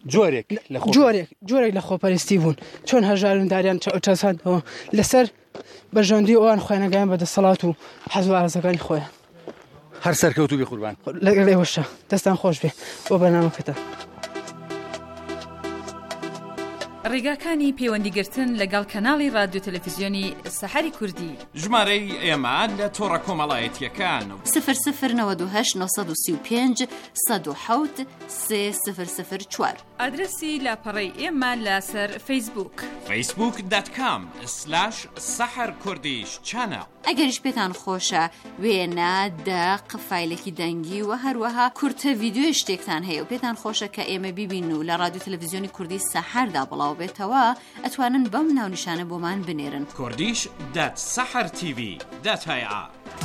جۆرێک لە خۆپەرستی بوون چۆن هەژارونداریان چەساندەوە لەسەر بەژەوندی ئەوان خۆیانەگەیان بەدەسەڵات و حەز و ئارزەکانی خۆیان. هەر سەرکەوتوو بێ قوربان. لەگەڵێوەشە دەستان خۆش بێ بۆ بەرنامەکەتە. ڕێگاکانی پەیوەندیگرتن لەگەڵ کەناڵی رادیۆ تەلەڤیزیۆنی سەحەری کوردی. ژمارەی ئێمە لە تۆڕە کۆمەڵایەتیەکان 0098 935 107 3004. ئادرسی لاپەڕەی ئێمە لەسەر فەیسبووک facebook.com/saharkurdish ئەگەریش پێتان خۆشە وێنە دەق فایلێکی دەنگی و هەروەها کورتە ڤیدیۆی شتێکتان هەیە و پێتان خۆشە کە ئێمە بیبین و لە رادیۆ تەلەڤیزیۆنی کوردی سەحەردا بڵاو بێتەوە ئەتوانن بەم ناونیشانە بۆمان بنێرن kurdish.sahartv.ir.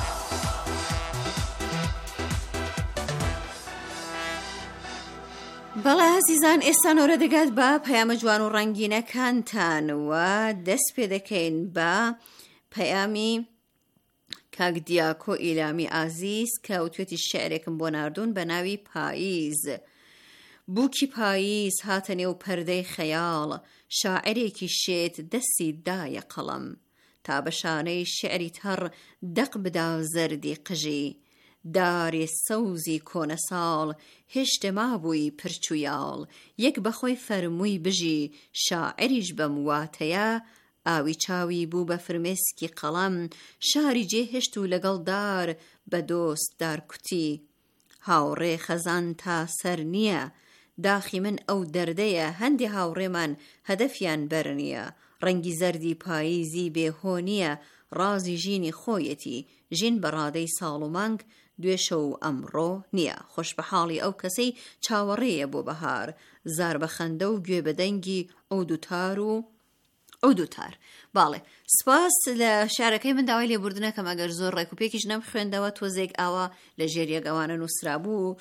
بەڵێ عزیزان ئێستا نۆرە دەگات بە پەیامە جوان و ڕەنگینەکانتانەوە دەست پێ دەکەین بە پەیامی کاک دیاکۆ ئیلامی ئازیز کە وتوێتی شعرێکم بۆ ناردوون بە ناوی پاییز. بووکی پاییز هاتە نێو پەردەی خەیاڵ شاعرێکی شێت دەستی دایە قەڵەم تا بە شانەی شعری تەڕ دەق بدا زەردی قژی دارێ سەوزی کۆنە ساڵ هێشتە مابووی پرچویاڵ یەک بەخۆی فەرمووی بژی شاعریش بەم واتەیە ئاوی چاوی بوو بە فرمێسکی قەڵەم شاری جێهێشت و لەگەڵ دار بە دۆست دارکوتی هاوڕێ خەزان تا سەر نییە داخی من ئەو دەردەیە هەندی هاوڕێمان هەدەفیان بەر نییە ڕەنگی زەردی پاییزی بێهۆنیە ڕازی ژینی خۆیەتی ژین بەڕادەی ساڵ و مانگ دوێشە و ئەمڕۆ نییە خۆش بە حاڵی ئەو کەسەی چاوەڕێیە بۆ بەهار زار بە خەندە و گوێ بەدەنگی ئەو دووتار. باڵێ سپاس لە شارەکەی من داوای لێبوردنەکەم ئەگەر زۆر ڕێکوپێکیش نەم خوێندەوە تۆزێک ئاوا لە ژێریە گەوانە نووسرا بوو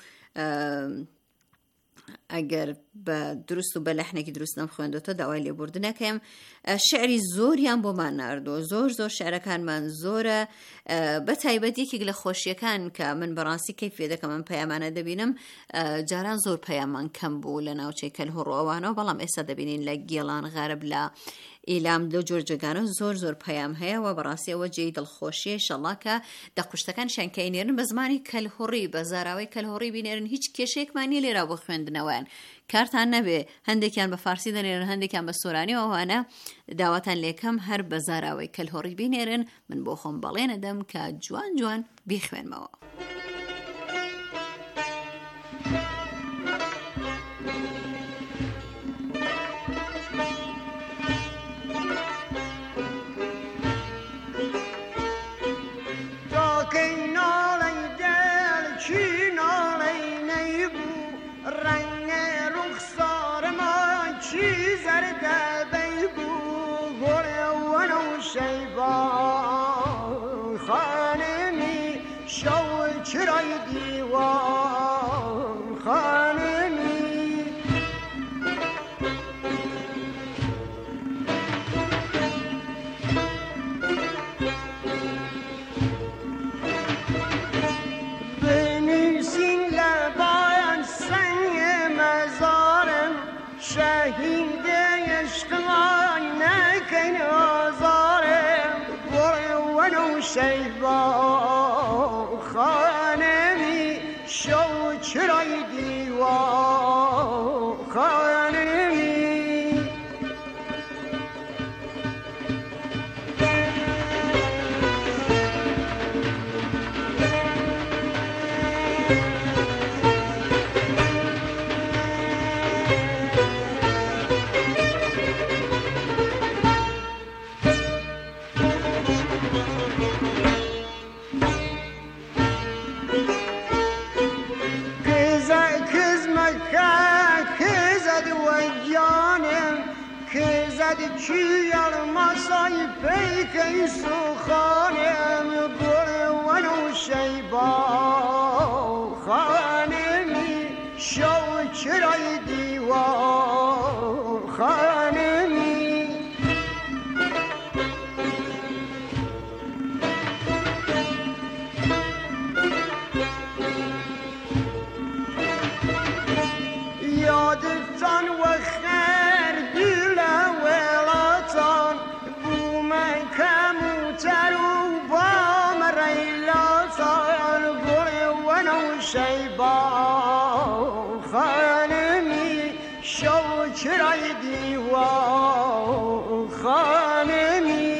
ئەگەر بە دروست و بە لەحنێکی دروست نەم خوێندەوە داوای لێبوردنەکەم. شعری زۆریان بۆمان ناردووە زۆر شعرەکانمان زۆرە بە تایبەتێکێک لە خۆشیەکان کە من بەڕاستی کەیفێ دەکەم ئەم پەیامانە دەبینم جاران زۆر پەیامان کەم بوو لە ناوچەی کەلهوڕۆوانەوە بەڵام ئێستا دەبینین لە گێڵان غارب لە ئیلام لە جۆرجگانە زۆر پەیام هەیە و بەڕاستی ئەوە جێی دڵخۆشیە ئینشەڵڵا کە دەقوشتەکان شانکەینێرن بە زمانی کەلهوڕی بە زاراوەی کەلهوڕی بینێرن هیچ کێشەیەکمانی لێرا بۆ خوێندنەوەیان کارتان نەبێ هەندێکیان بە فارسی دەنێرن هەندێکیان بە سۆرانی ئەوانە داواتان لێکەم هەر بە زاراوەی کەلهوڕی بینێرن من بۆ خۆم بەڵێنە دەم کە جوان بیخوێنمەوە. چی زرده بیگو گره ونو شیبا خانمی شو چرای دیوان خانمی بنویسین لباین سنگ مزارم شهید عشقای نکن آزارم گره ونو شیبا خانمی شو چرای دیوان خانمی چی الماسای پیکی سخانم گره ونو شیبا خانمی شو چرای دیوان خانمی یادتان و خیر دل ولاتان بومن کموتر و بام ریلاتان گره ونو شیبا خانمی شو چرای دیوان خانمی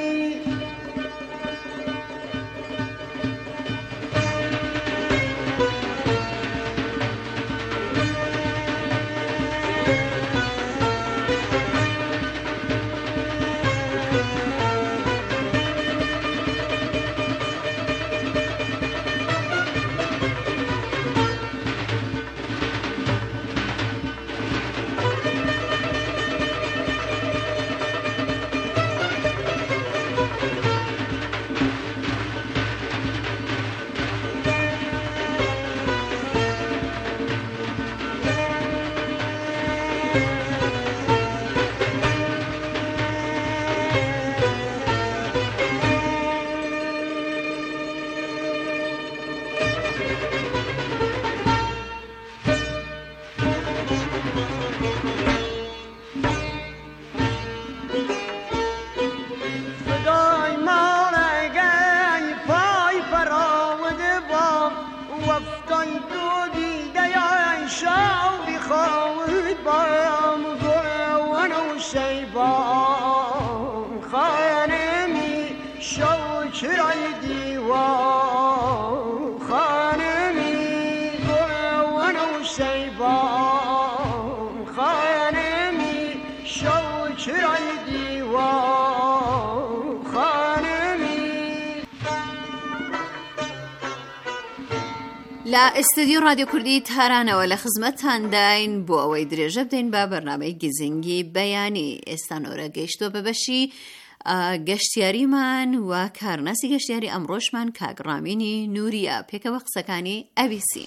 لا استودیو رادیو کوردی تارانەوە لە خزمەتتان داین بۆ ئەوەی درێژە بدەین بە بەرنامەی گزنگی بەیانی. ئێستا نۆرە گەیشتۆ بە بەشی گەشتیاریمان و کارناسی گەشتیاری ئەمڕۆژمان کاگڕامینی نووریە پێکەوە قسەکانی ئەبیسین.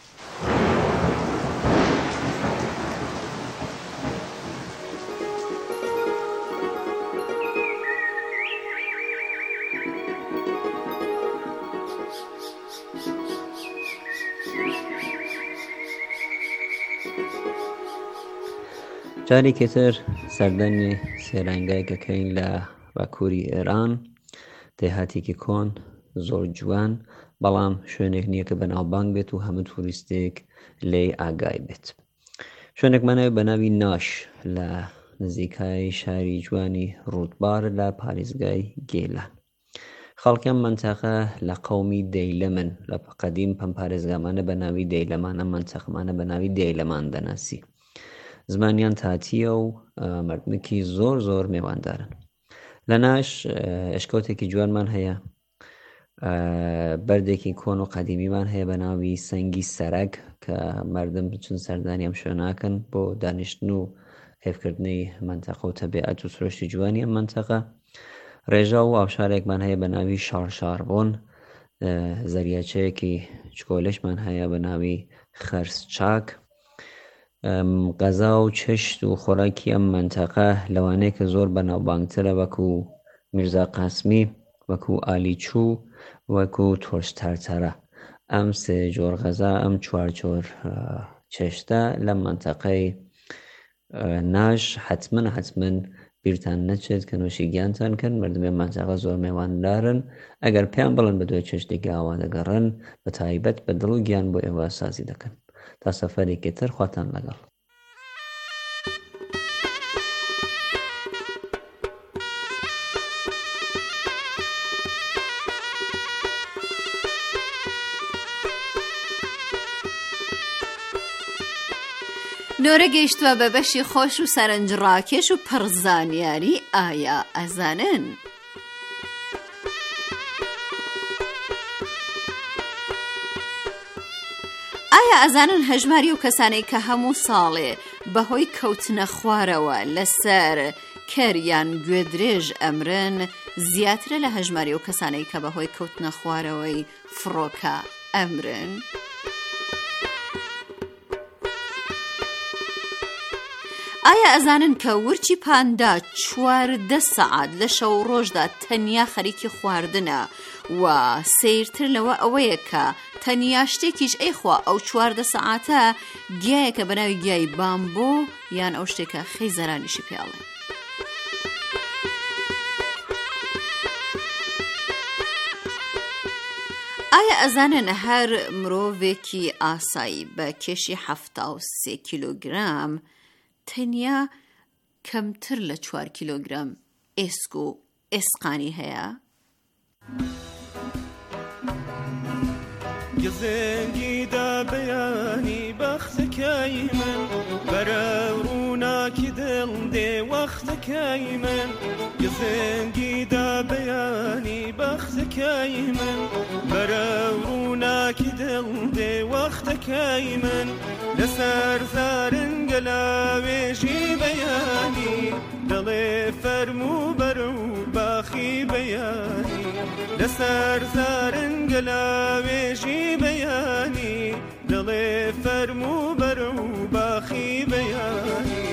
جارێکی تر سەردەمی سێرانگایکەکەین لە باکووری ئێران، دێهاتێکی کۆن زۆر جوان، بەڵام شوێنێک نییە کە بەناوبانگ بێت و هەموو توریستێک لێ ئاگای بێت. شوێنێکمانەوە بە ناوی ناش لە نزیکای شاری جوانی ڕوودبار لە پارێزگای گێلان. خەڵکیان منتەقە لە قەومی دەیلەمن، لە قەدیم پەم پارێزگامانە بە ناوی دەیلەمانە، منتەقەمانە بە ناوی دەیلەمان دەناسی. زمانیان تاتیە و مردمێکی زۆر زۆر میێواندارن. لە ناش ئەشکەوتێکی جوانمان هەیە، بەردێکی کۆن و قەدیمیمان هەیە بە ناوی سەنگی سەرەگ کە مردم بچون سەردانی ئەم شوێناکەن بۆ دانیشتن و هێفکردنی منتەقە و تەبیعەت و سروشتی جوانی ئەم منتەقە. ڕێژا و ئابشارێکمان هەیە بە ناوی شارشاربۆن، زەریاچەیەکی چکۆلەشمان هەیە بە ناوی خەرسچاک. غەزا و چەشت و خۆراکی ئەم منتەقە لەوانەیە کە زۆر بەناوبانگترە، وەکو میرزا قاسمی، وەکو ئالیچوو، وەکو تۆشتارتەرە. ئەم سێ جۆر غەزا، ئەم چوار جۆر چێشتە لە منتەقەی ناش حتمن بیرتان نەچێت کە نوێشیگیانتان کرد. مردمێ منتەقە زۆر میواندارن. ئەگەر پێیان بڵن بە دوای چێشتێکی ئاوا دەگەڕن، بە تایبەت بە دڵ و گیان بۆ ئێوە سازی دەکەن. تا سەفەرێکی تر، خواتان لەگەڵ. نۆرە گەیشتووە بە بەشی خۆش و سەرنجڕاکێش و پڕزانیاری ئایا ئەزانن؟ ئایا ئەزانن هەژماری و کەسانەی کە هەموو ساڵێ بەهۆی کەوتنە خوارەوە لەسەر کەریان گوێدرێژ ئەمرن زیاترە لە هەژماری و کەسانەی کە بەهۆی کەوتنە خوارەوەی فڕۆکە ئەمرن؟ ئایا ئەزانن کە ورچی پاندا 14 سەعات لە شەو ڕۆژدا تەنیا خەریکی خواردنە و سیرتر لەوە ئەوەیە کە تەنیا شتێکیش ئەیخوا ئەو 14 سەعاتە گیایەکە بە ناوی گیای بامبۆ یان ئەو شتێکە خەیزەرانیشی پێڵێ. ئایا ئەزانن هەر مرۆڤێکی ئاسایی بە کێشی 73 کیلۆگرام تەنیا کەمتر لە 4 کیلۆگرام ئێسک و ئێسقانی هەیە؟ گزنگیدا بەیانی بەختەکەی من بەرە ڕووناکی دڵ دێ وەختەکەی من. گزنگیدا بەیانی بەختەکەی من بەرە ڕووناکی دڵ دێ وەختەکەی من. لەسەر زارنگە لاوێژی بەیانی دڵێ فەرموو بەرە و باخی بەیانی. لەسەر زارنگە لاوێژی بەیانی دڵێ فەرموو بەرە و باخی بەیانی.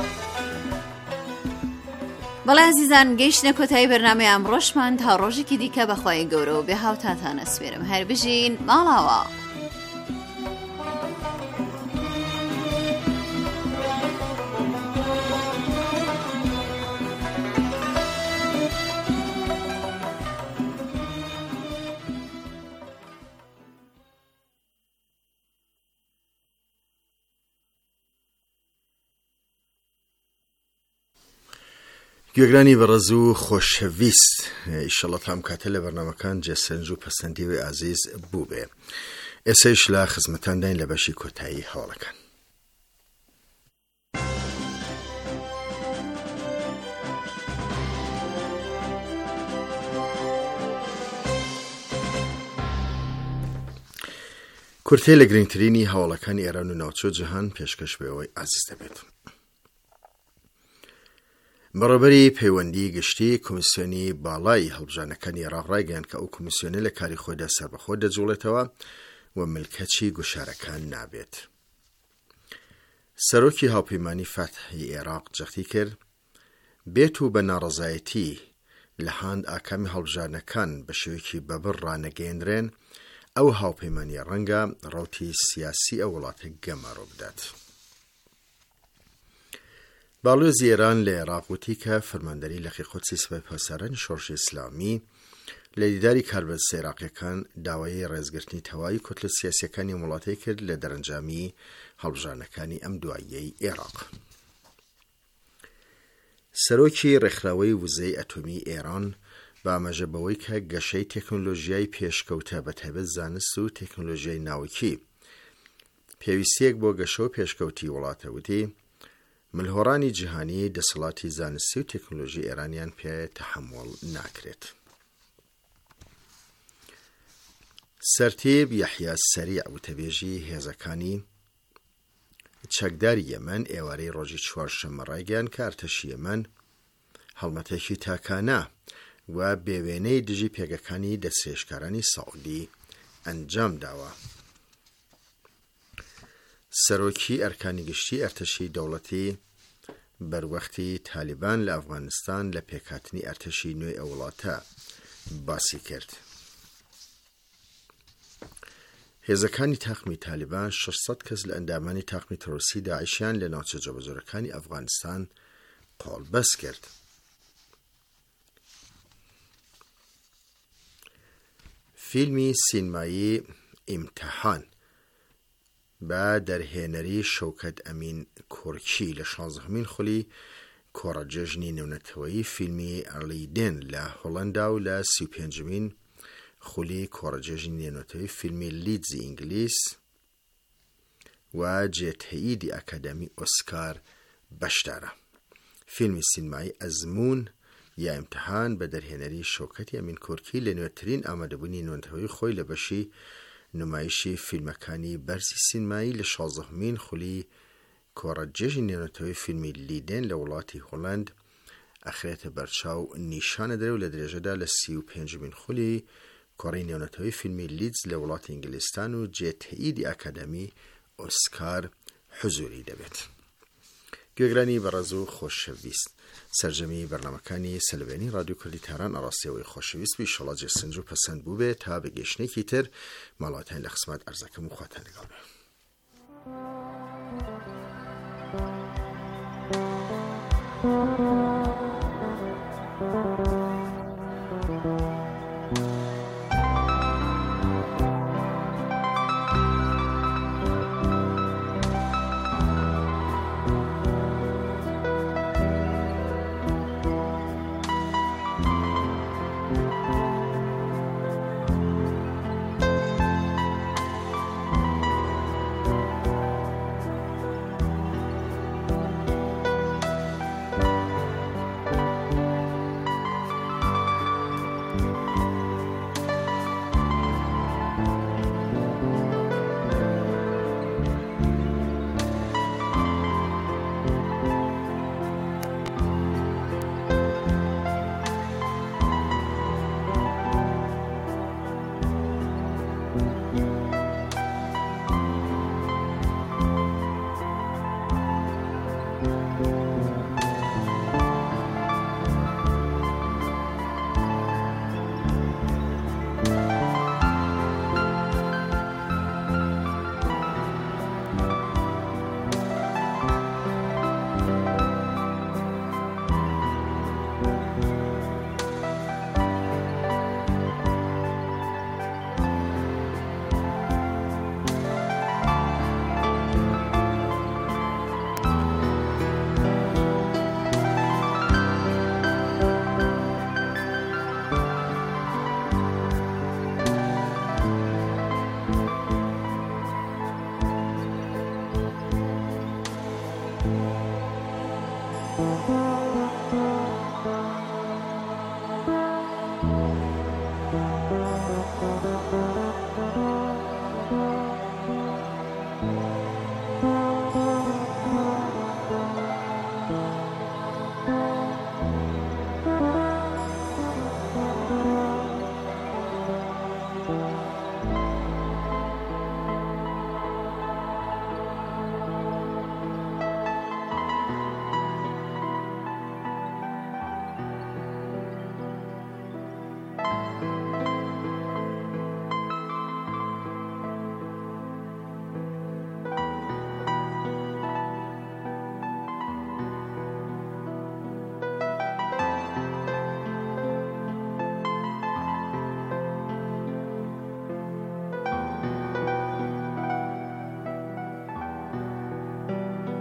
بەڵێ عزیزان، گەیشتنە کۆتایی بەرنامەی ئەمڕۆشمان. تا ڕۆژێکی دیکە بەخوای گەورە و بێ هاوتاتان ئەسپێرم. هەر بژین ماڵاوە. گوێگرانی بەڕێز و خۆشەویست، ئیشەڵڵا تام کاتە لە بەرنامەکان جێسەنج و پەسەندیوی عزیز بوو بێ. ئێسەیش لە خزمەتان داین لە بەشی کۆتایی هەواڵەکان. کورتەی لە گرنگترینی هەواڵەکانی ئێران و ناوچە جیهان پێشکەش بێەوەی عزیز دەبێت. بەڕێوەبەری پەیوەندی گشتی کۆمیسیۆنی باڵای هەڵبژانەکانی عێراق ڕایگەیاند کە ئەو کۆمیسیۆنە لە کاری خۆیدا سەربەخۆ دەجوڵێتەوە و ملکەچی گوشارەکان نابێت. سەرۆکی هاوپەیمانی فەتحی عێراق جەختی کرد بێت و بە ناڕەزایەتی لە هاند ئاکامی هەڵبژانەکان بە شێوەیەکی بەبڕ ڕانەگەیەندرێن، ئەو هاوپەیمانی ڕەنگە ڕەوتی سیاسی ئەو وڵاتە گەمارۆ بدات. باڵۆزی ئێران لە عێراق وتی کە فەرماندەری لەخی قودسی سەپای پاسەرانی شۆڕشی ئیسلامی لە دیداری کاربەدەستە عێراقیەکان داوای ڕێزگرتنی تەواوی کتلە سیاسیەکانی وڵاتی کرد لە دەرەنجامی هەڵبژانەکانی ئەم دواییەی عێراق. سەرۆکی ڕێکخراوەی وزەی ئەتۆمی ئێران بە ئاماژەبەوەی کە گەشەی تەکنۆلۆژیای پێشکەوتە بەتایبەت زانست و تەکنۆلۆژیای ناوکی پێویستیەک بۆ گەشە و پێشکەوتی وڵاتە وتی ملهۆڕانی جیهانی دەسەڵاتی زانستی و تەکنۆلۆژی ئێرانیان پێ تەحەموڵ ناکرێت. سەرتیب یەحیا سەریع وتەبێژی هێزەکانی چەکداری یەمەن ئێوارەی ڕۆژی چوارشەممە ڕایگەیاند کە ئەرتەشی یەمەن هەڵمەتێکی تاکانە و بێوێنەی دژی پێگەکانی دەستێشکارانی سەعودی ئەنجام داوە. سەرۆکی ئەرکانی گشتی ئەرتەشی دەوڵەتی بەروەختی تالیبان لە ئەفغانستان لە پێکهاتنی ئەرتەشی نوێی ئەو وڵاتە باسی کرد. هێزەکانی تاقمی تالیبان 600 کەس لە ئەندامانی تاقمی تەرۆریستی داعیشیان لە ناوچە جەبەجۆرەکانی ئەفغانستان قۆڵبەست کرد. فیلمی سینمایی ئیمتیحان بە دەرهێنەری شەوکەت ئەمین کورکی لە 16مین خولی کۆڕەجێژنی نێونەتەوەیی فیلمی ئەرلیدن لە هۆڵەندا و لە 35مین خولی کۆڕەجێژنی نێونەتەوەیی فیلمی لیدزی ئینگلیس و جێتەییدی ئەکادەمی ئۆسکار بەشدارە. فیلمی سینمایی ئەزمون یا ئیمتیحان بە دەرهێنەری شەوکەتی ئەمین کورکی لە نوێترین ئامادەبوونی نێونەتەوەیی خۆی لە بەشی نمایشی فیلمەکانی بەرزی سینمایی لە 16مین خولی کۆڕەجێژی نێونەتەوەیی فیلمی لیدن لە وڵاتی هۆڵەند ئەخرێتە بەرچاو نیشانە درێ و لە درێژەدا لە 35مین خولی کۆڕی نێونەتەوەیی فیلمی لیدز لە وڵاتی ئینگلیستان و جێتەییدی ئەکادەمی ئۆسکار حزوری دەبێت. گوێگرانی بەڕێز و خۆشەویست، سەرجەمی بەرنامەکانی سەلوێنی رادیۆ کوردی تاران ئەڕاستیەوەی خۆشەویست ئینشەڵڵا جێسنج و پەسەند بوو بێت تا بەگەشتێکی تر ماڵاتیان لە خزمەت ئەرزەکەم و خواتان لەگەڵ بێ. Thank you.